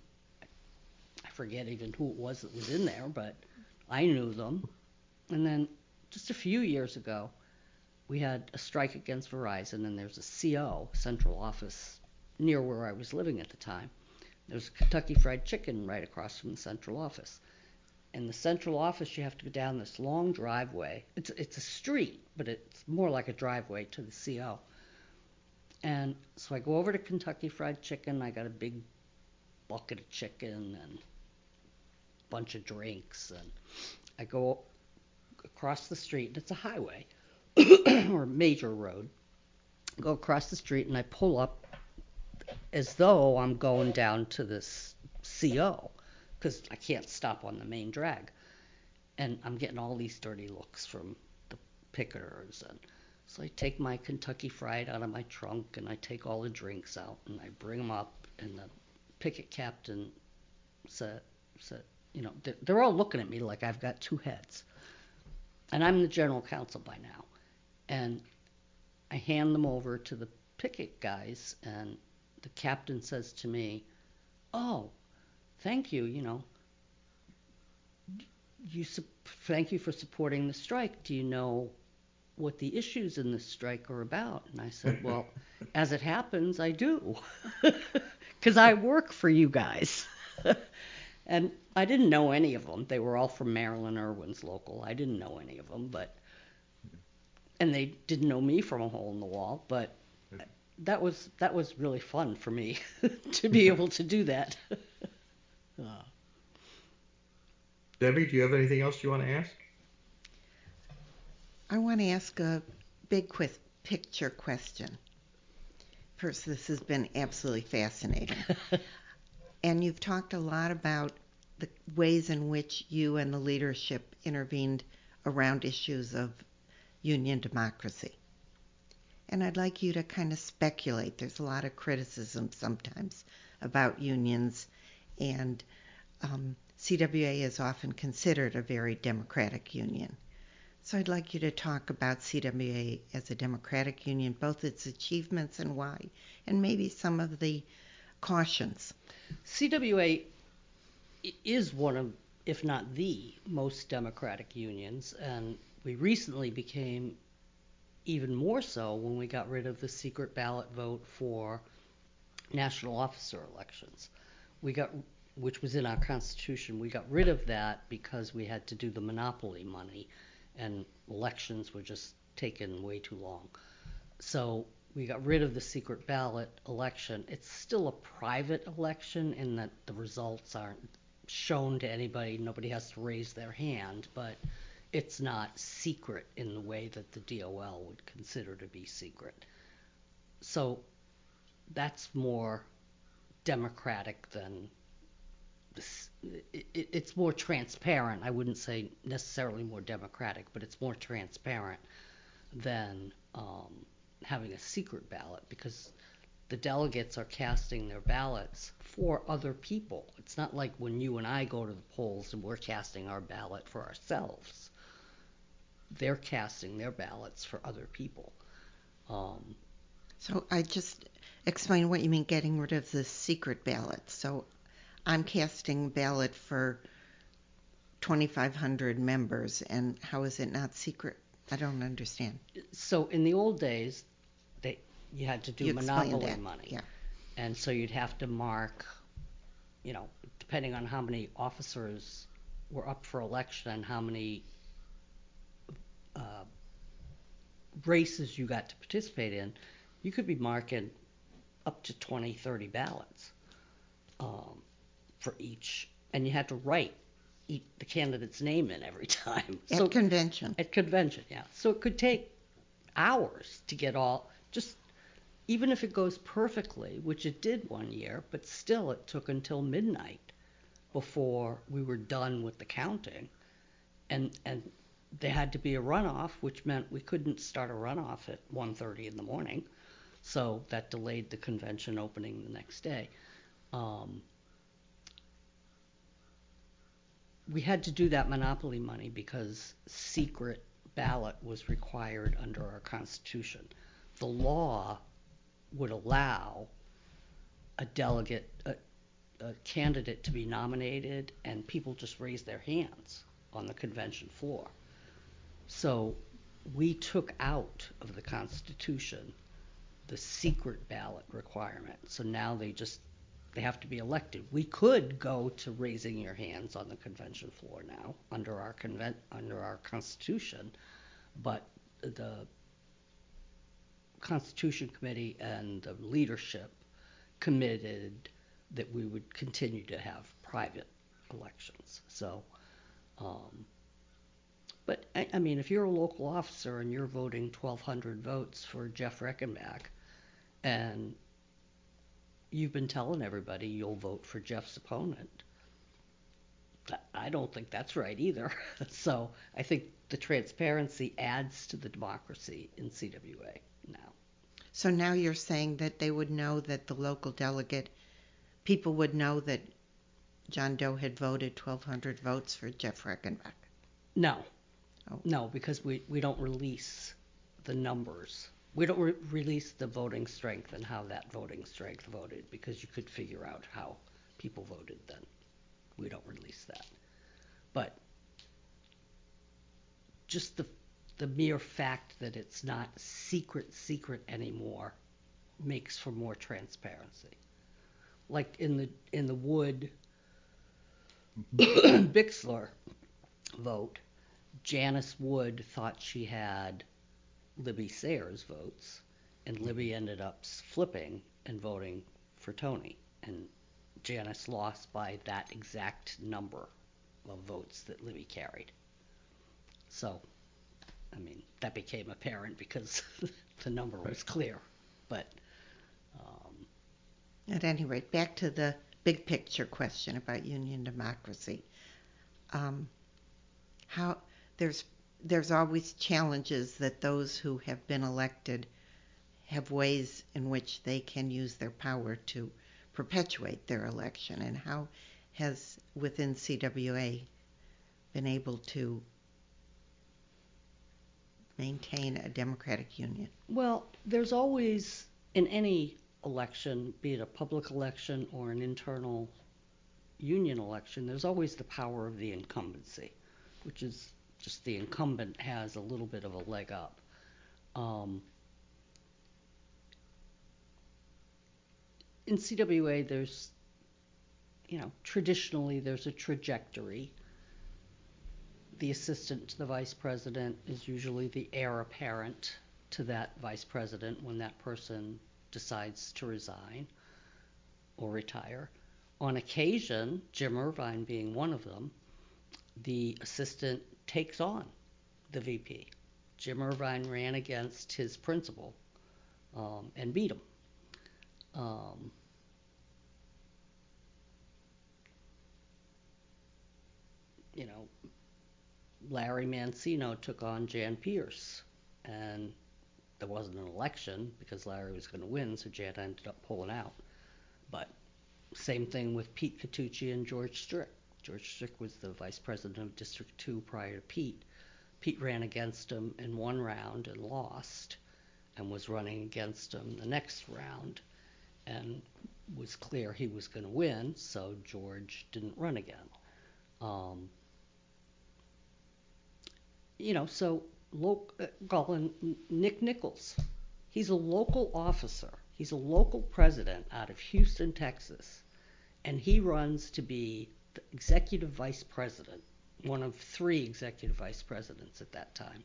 I forget even who it was that was in there, but I knew them. And then just a few years ago, we had a strike against Verizon, and there's a C O, central office, near where I was living at the time. There's a Kentucky Fried Chicken right across from the central office. In the central office, you have to go down this long driveway. It's it's a street, but it's more like a driveway to the C O. And so I go over to Kentucky Fried Chicken. I got a big bucket of chicken and a bunch of drinks. And I go across the street, and it's a highway or a major road. I go across the street, and I pull up as though I'm going down to this C O, because I can't stop on the main drag. And I'm getting all these dirty looks from the picketers. And so I take my Kentucky Fried out of my trunk, and I take all the drinks out, and I bring them up, and the picket captain said, said you know, they're, they're all looking at me like I've got two heads. And I'm the general counsel by now. And I hand them over to the picket guys, and the captain says to me, oh, thank you, you know, you su- thank you for supporting the strike. Do you know what the issues in this strike are about. And I said, well, as it happens, I do. Because I work for you guys. And I didn't know any of them. They were all from Marilyn Irwin's local. I didn't know any of them, but and they didn't know me from a hole in the wall. But that was that was really fun for me to be able to do that. uh. Debbie, do you have anything else you want to ask? I want to ask a big quis- picture question. First, this has been absolutely fascinating. And you've talked a lot about the ways in which you and the leadership intervened around issues of union democracy. And I'd like you to kind of speculate. There's a lot of criticism sometimes about unions, and um, C W A is often considered a very democratic union. So I'd like you to talk about C W A as a democratic union, both its achievements and why, and maybe some of the cautions. C W A is one of, if not the most democratic unions, and we recently became even more so when we got rid of the secret ballot vote for national officer elections. We got, which was in our Constitution, we got rid of that because we had to do the monopoly money, and elections were just taking way too long. So we got rid of the secret ballot election. It's still a private election in that the results aren't shown to anybody. Nobody has to raise their hand, but it's not secret in the way that the D O L would consider to be secret. So that's more democratic than this. It, it, it's more transparent. I wouldn't say necessarily more democratic, but it's more transparent than um, having a secret ballot, because the delegates are casting their ballots for other people. It's not like when you and I go to the polls and we're casting our ballot for ourselves. They're casting their ballots for other people. Um, so I just explain what you mean getting rid of the secret ballot. So I'm casting ballot for twenty-five hundred members, and how is it not secret? I don't understand. So in the old days, they you had to do You explained monopoly that, money. yeah. And so you'd have to mark, you know, depending on how many officers were up for election and how many uh, races you got to participate in, you could be marking up to twenty, thirty ballots um, for each. And you had to write each, the candidate's name in every time. At so, convention. At convention, yeah. So it could take hours to get all, just even if it goes perfectly, which it did one year, but still it took until midnight before we were done with the counting. And and there had to be a runoff, which meant we couldn't start a runoff at one thirty in the morning. So that delayed the convention opening the next day. Um, we had to do that monopoly money because secret ballot was required under our Constitution. The law would allow a delegate, a, a candidate to be nominated, and people just raise their hands on the convention floor. So we took out of the Constitution the secret ballot requirement. So now they just, they have to be elected. We could go to raising your hands on the convention floor now under our convent, under our Constitution, but the Constitution Committee and the leadership committed that we would continue to have private elections. So, um, but I, I mean, if you're a local officer and you're voting twelve hundred votes for Jeff Reckenbach, and you've been telling everybody you'll vote for Jeff's opponent, I don't think that's right either. So I think the transparency adds to the democracy in C W A now. So now you're saying that they would know that the local delegate, people would know that John Doe had voted twelve hundred votes for Jeff Reckenbach. No. Oh. No, because we, we don't release the numbers. We don't re- release the voting strength and how that voting strength voted, because you could figure out how people voted then. We don't release that. But just the the mere fact that it's not secret secret anymore makes for more transparency. Like in the in the Wood mm-hmm. Bixler vote, Janice Wood thought she had Libby Sayers' votes, and Libby ended up flipping and voting for Tony, and Janice lost by that exact number of votes that Libby carried. So, I mean, that became apparent because the number was clear. But um, at any rate, back to the big picture question about union democracy. Um, how there's there's always challenges that those who have been elected have ways in which they can use their power to perpetuate their election, and how has within C W A been able to maintain a democratic union? Well, there's always, in any election, be it a public election or an internal union election, there's always the power of the incumbency, which is just the incumbent has a little bit of a leg up. Um, in C W A, there's, you know, traditionally there's a trajectory. The assistant to the vice president is usually the heir apparent to that vice president when that person decides to resign or retire. On occasion, Jim Irvine being one of them, the assistant takes on the V P. Jim Irvine ran against his principal um, and beat him. Um, you know, Larry Mancino took on Jan Pierce, and there wasn't an election because Larry was going to win, so Jan ended up pulling out. But same thing with Pete Catucci and George Strick. George Strick was the vice president of District two prior to Pete. Pete ran against him in one round and lost, and was running against him the next round, and was clear he was going to win, so George didn't run again. Um, you know, so local, uh, Nick Nichols, he's a local officer. He's a local president out of Houston, Texas, and he runs to be the executive vice president, one of three executive vice presidents at that time.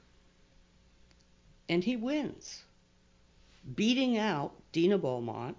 And he wins, beating out Dina Beaumont,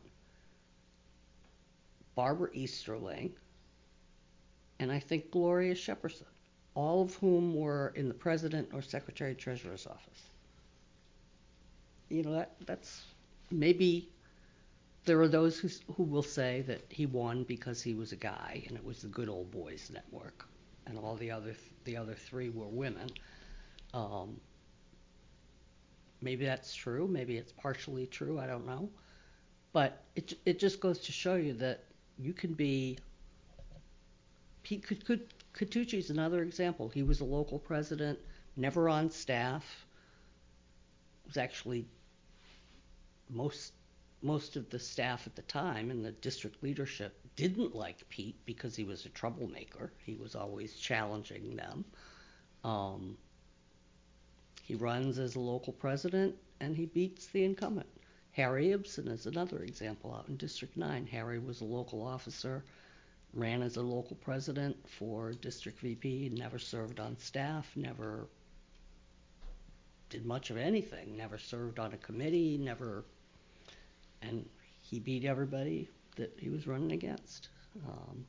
Barbara Easterling, and I think Gloria Shepperson, all of whom were in the president or secretary treasurer's office. You know, that that's maybe there are those who, who will say that he won because he was a guy and it was the Good Old Boys Network, and all the other the other three were women. Um, maybe that's true. Maybe it's partially true. I don't know. But it it just goes to show you that you can be. Pete Catucci is another example. He was a local president, never on staff. Was actually most most of the staff at the time and the district leadership didn't like Pete because he was a troublemaker. He was always challenging them. Um, he runs as a local president and he beats the incumbent. Harry Ibsen is another example out in District nine. Harry was a local officer, ran as a local president for District V P, never served on staff, never did much of anything, never served on a committee, never, and he beat everybody that he was running against. Um,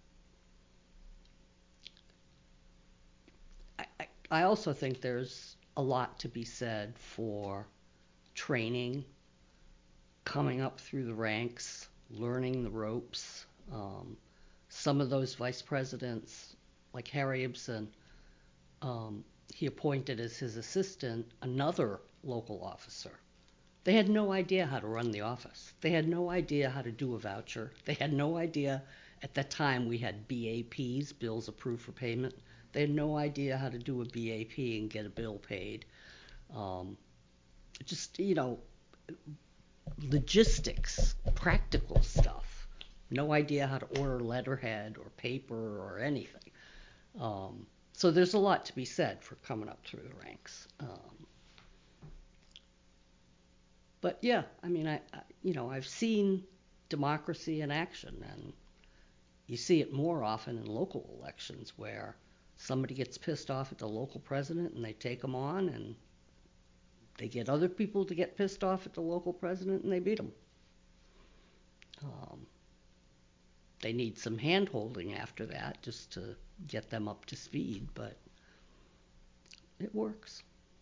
I, I, I also think there's a lot to be said for training, coming up through the ranks, learning the ropes. Um, some of those vice presidents, like Harry Ibsen, um, he appointed as his assistant another local officer. They had no idea how to run the office. They had no idea how to do a voucher. They had no idea. At that time, we had B A Ps, bills approved for payment. They had no idea how to do a B A P and get a bill paid. Um, just, you know, logistics, practical stuff. No idea how to order letterhead or paper or anything. Um, So there's a lot to be said for coming up through the ranks. Um, but yeah, I mean, I, I you know I've seen democracy in action, and you see it more often in local elections where somebody gets pissed off at the local president and they take him on, and they get other people to get pissed off at the local president and they beat him. Um, they need some hand-holding after that just to get them up to speed, but it works.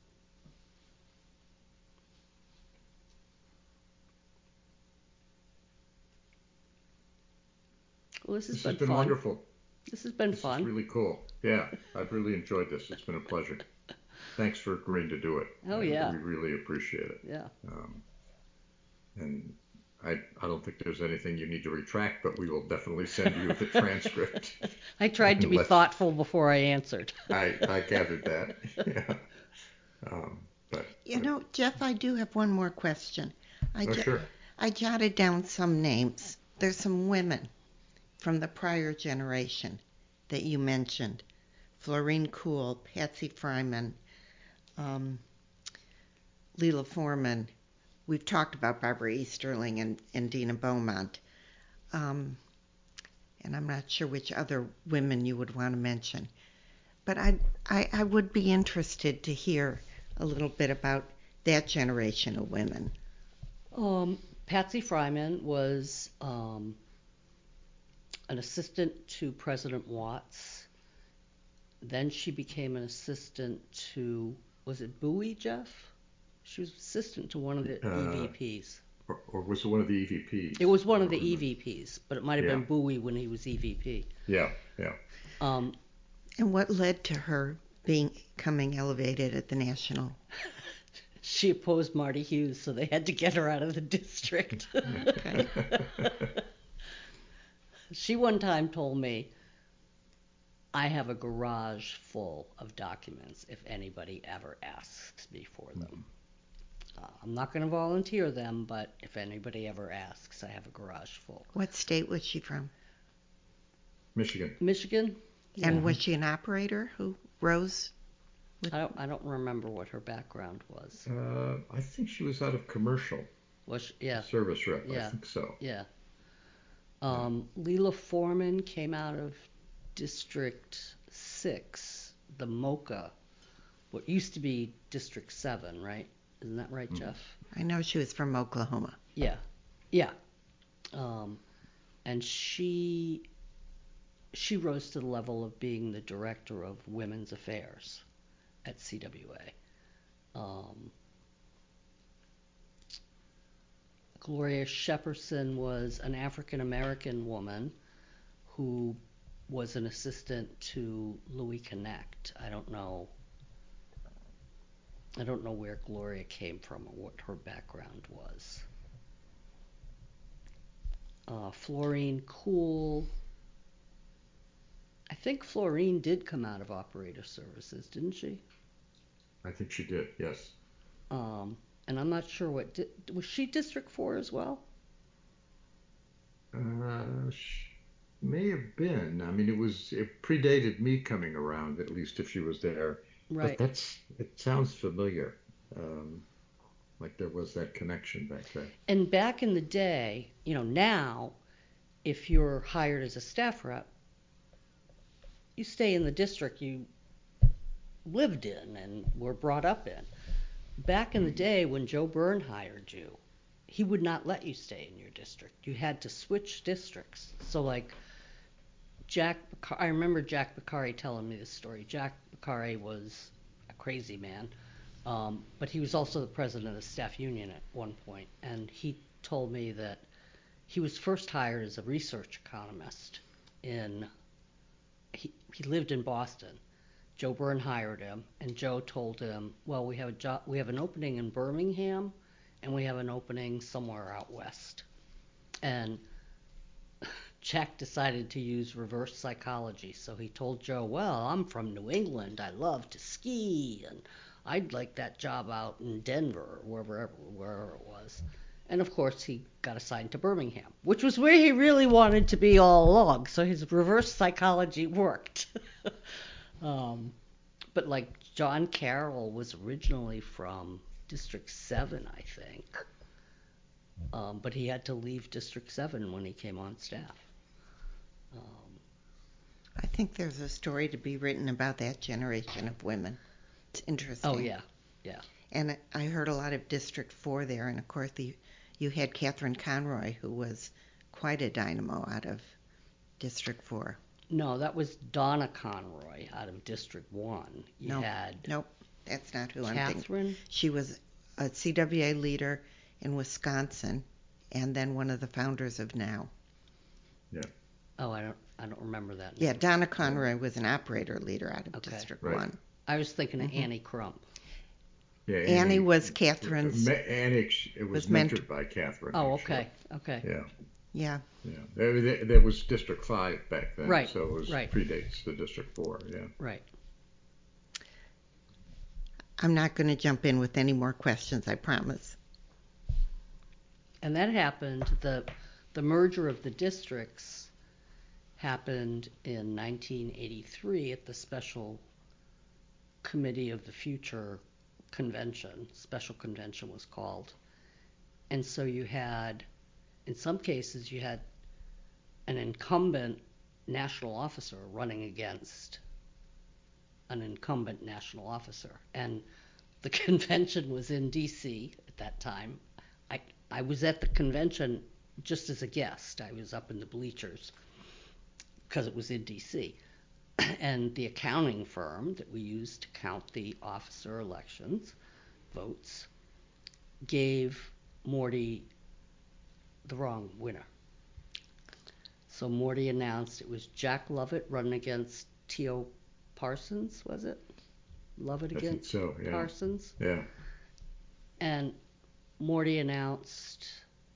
Well, this has This been, has been fun. wonderful. This has been This fun. is really cool. Yeah, I've really enjoyed this. It's been a pleasure. Thanks for agreeing to do it. Oh, I, yeah. We really appreciate it. Yeah. Um, and I, I don't think there's anything you need to retract, but we will definitely send you the transcript. I tried to be Unless- thoughtful before I answered. I, I gathered that. Yeah. Um, but You know, Jeff, I do have one more question. I, oh, jo- sure. I jotted down some names. There's some women from the prior generation that you mentioned. Florine Cool, Patsy Fryman, um, Leela Foreman. We've talked about Barbara Easterling and, and Dina Beaumont. Um, and I'm not sure which other women you would want to mention. But I, I, I would be interested to hear a little bit about that generation of women. Um, Patsy Fryman was um, an assistant to President Watts. Then she became an assistant to, was it Bowie, Jeff? She was assistant to one of the Uh, E V Ps. Or, or was it one of the E V Ps? It was one of I the don't remember. E V Ps, but it might have Yeah. been Bowie when he was E V P. Yeah, yeah. Um, And what led to her being becoming elevated at the national? she opposed Marty Hughes, so they had to get her out of the district. Okay. She one time told me, I have a garage full of documents if anybody ever asks me for them. Uh, I'm not going to volunteer them, but if anybody ever asks, I have a garage full. What state was she from? Michigan. Michigan? And Yeah. was she an operator who rose? I don't, I don't remember what her background was. Uh, I think she was out of commercial. Was she, yeah, Service rep, Yeah. I think so. yeah. Um, Leela Foreman came out of District six, the MoCA, what used to be District seven, right? Isn't that right, Mm. Jeff? I know she was from Oklahoma. Yeah, yeah. Um, and she she rose to the level of being the director of women's affairs at C W A. Um, Gloria Shepperson was an African American woman who was an assistant to Louis Connect. I don't know. I don't know where Gloria came from or what her background was. Uh, Florine Cool. I think Florine did come out of Operator Services, didn't she? I think she did, yes. Um, and I'm not sure what di- was she District Four as well. Uh, she may have been. I mean, it was, it predated me coming around, at least if she was there. Right. But that's, it sounds familiar. Um, like there was that connection back then. And back in the day, you know, now, if you're hired as a staff rep, you stay in the district you lived in and were brought up in. Back in the day when Joe Byrne hired you, he would not let you stay in your district. You had to switch districts. So like Jack, Becar- I remember Jack Beccari telling me this story. Jack Beccari was a crazy man, um, but he was also the president of the staff union at one point, and he told me that he was first hired as a research economist in, he, he lived in Boston. Joe Byrne hired him, and Joe told him, well, we have a job, we have an opening in Birmingham, and we have an opening somewhere out west. And Jack decided to use reverse psychology, so he told Joe, well, I'm from New England, I love to ski, and I'd like that job out in Denver, or wherever, wherever it was. And of course, he got assigned to Birmingham, which was where he really wanted to be all along, so his reverse psychology worked. Um, but like John Carroll was originally from District seven, I think. Um, but he had to leave District seven when he came on staff. Um, I think there's a story to be written about that generation of women. It's interesting. oh, yeah, yeah. And I heard a lot of District four there, and of course the, you had Catherine Conroy, who was quite a dynamo out of District four. No, that was Donna Conroy out of District one. You No, had nope, that's not who I'm thinking. Catherine. She was a C W A leader in Wisconsin, and then one of the founders of NOW. Yeah. Oh, I don't, I don't remember that. Yeah, name. Donna Conroy was an operator leader out of Okay. District Right. one. I was thinking of Mhm. Annie Crump. Yeah, Annie was Catherine's. Ma- Annie, it was, was mentored mentor- by Catherine. Oh, actually. okay, okay. Yeah, Yeah, yeah. There, there, there was District five back then, Right, so it was right. predates the District four. Yeah. Right. I'm not going to jump in with any more questions, I promise. And that happened, the, the merger of the districts happened in nineteen eighty-three at the Special Committee of the Future Convention. Special Convention was called. And so you had, in some cases, you had an incumbent national officer running against an incumbent national officer. And the convention was in D C at that time. I, I was at the convention just as a guest. I was up in the bleachers because it was in D C. And the accounting firm that we used to count the officer elections, votes, gave Morty the wrong winner. So Morty announced it was Jack Lovett running against T O Parsons, was it? Lovett I think against so. Yeah. Parsons. Yeah. And Morty announced,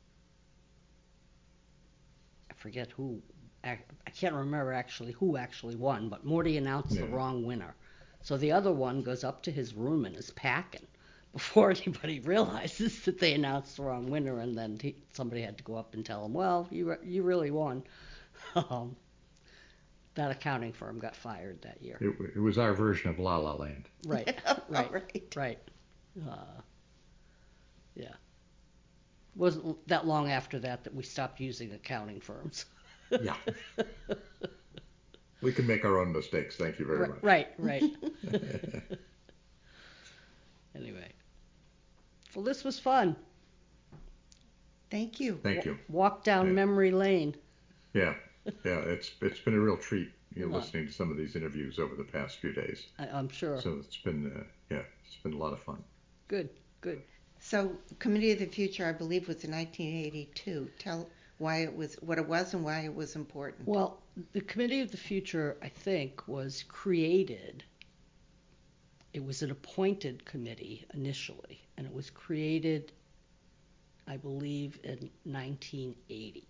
I forget who, I can't remember actually who actually won, but Morty announced Yeah. the wrong winner. So the other one goes up to his room and is packing before anybody realizes that they announced the wrong winner, and then he, somebody had to go up and tell him, well, you re- you really won. Um, that accounting firm got fired that year. It, it was our version of La La Land. Right, right, right. right. Uh, yeah. Wasn't that long after that that we stopped using accounting firms. Yeah. We can make our own mistakes. Thank you very right, much. right, right. Anyway. Well, this was fun. Thank you. Thank you. Walk down Yeah. memory lane. Yeah. Yeah. It's it's been a real treat, you know, Yeah. listening to some of these interviews over the past few days. I, I'm sure. So it's been uh, yeah, it's been a lot of fun. Good, good. So, Committee of the Future, I believe, was in nineteen eighty-two. Tell why it was, what it was, and why it was important. Well, the Committee of the Future, I think, was created. It was an appointed committee initially, and it was created, I believe, in nineteen eighty.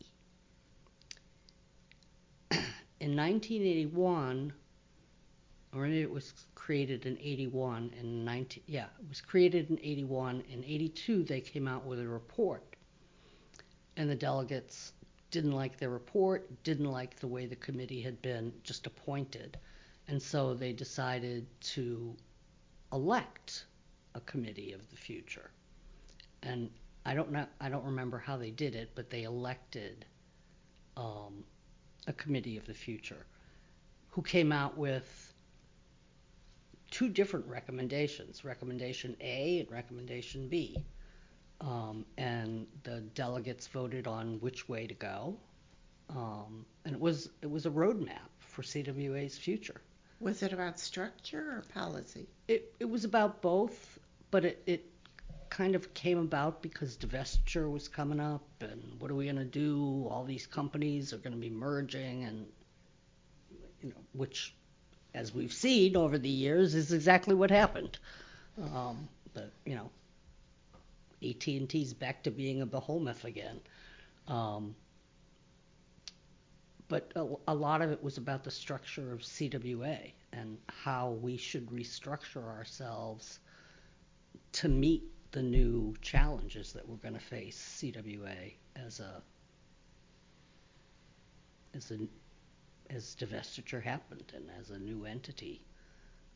In nineteen eighty-one, or maybe it was created in eighty-one, and nineteen, yeah, it was created in eighty-one. In eighty-two, they came out with a report, and the delegates didn't like their report, didn't like the way the committee had been just appointed, and so they decided to elect a committee of the future. And I don't know, I don't remember how they did it, but they elected um, a committee of the future who came out with two different recommendations, recommendation A and recommendation B. Um, and the delegates voted on which way to go. Um, and it was it was a roadmap for C W A's future. Was it about structure or policy? It it was about both, but it, it kind of came about because divestiture was coming up, and what are we going to do? All these companies are going to be merging, and you know, which, as we've seen over the years, is exactly what happened. Um, but you know, A T and T's back to being a behemoth again. Um, but a, a lot of it was about the structure of C W A and how we should restructure ourselves to meet the new challenges that we're going to face C W A as a as a as divestiture happened and as a new entity.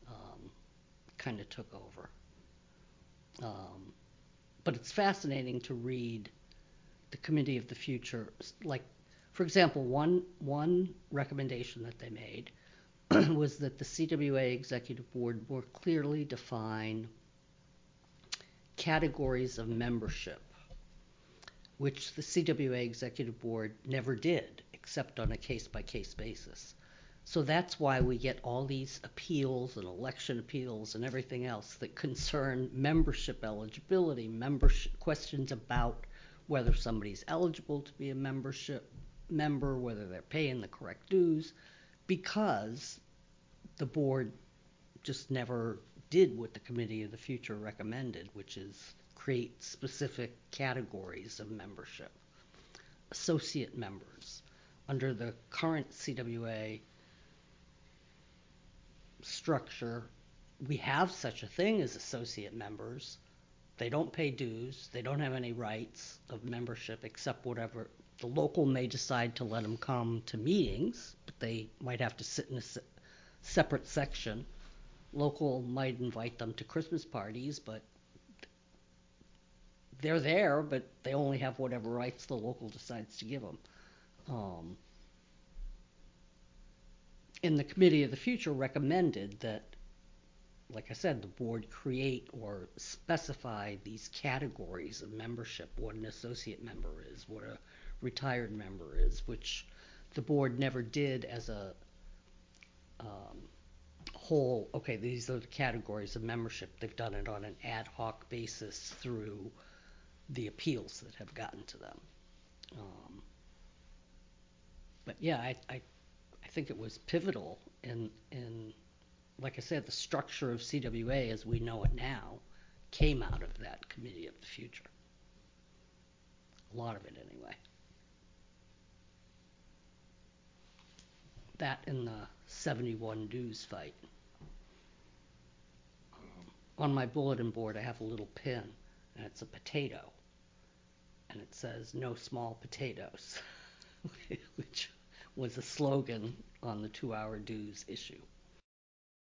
um, kind of took over. Um, but it's fascinating to read the Committee of the Future. Like, for example, one one recommendation that they made was that the C W A Executive Board more clearly define categories of membership, which the C W A Executive Board never did, except on a case-by-case basis. So that's why we get all these appeals and election appeals and everything else that concern membership eligibility, membership questions about whether somebody's eligible to be a membership member, whether they're paying the correct dues, because the board just never did what the Committee of the Future recommended, which is create specific categories of membership. Associate members. Under the current C W A structure, we have such a thing as associate members. They don't pay dues. They don't have any rights of membership except whatever the local may decide to let them come to meetings, but they might have to sit in a se- separate section. Local might invite them to Christmas parties, but they're there, but they only have whatever rights the local decides to give them. Um, and the Committee of the Future recommended that, like I said, the board create or specify these categories of membership, what an associate member is, what a retired member is, which the board never did as a um, whole, okay, these are the categories of membership. They've done it on an ad hoc basis through the appeals that have gotten to them. Um, but yeah, I, I I think it was pivotal in in like I said, the structure of C W A as we know it now came out of that Committee of the Future. A lot of it anyway. That and the seventy-one dues fight. Um, on my bulletin board I have a little pin and it's a potato. And it says, "No small potatoes," which was a slogan on the two-hour dues issue.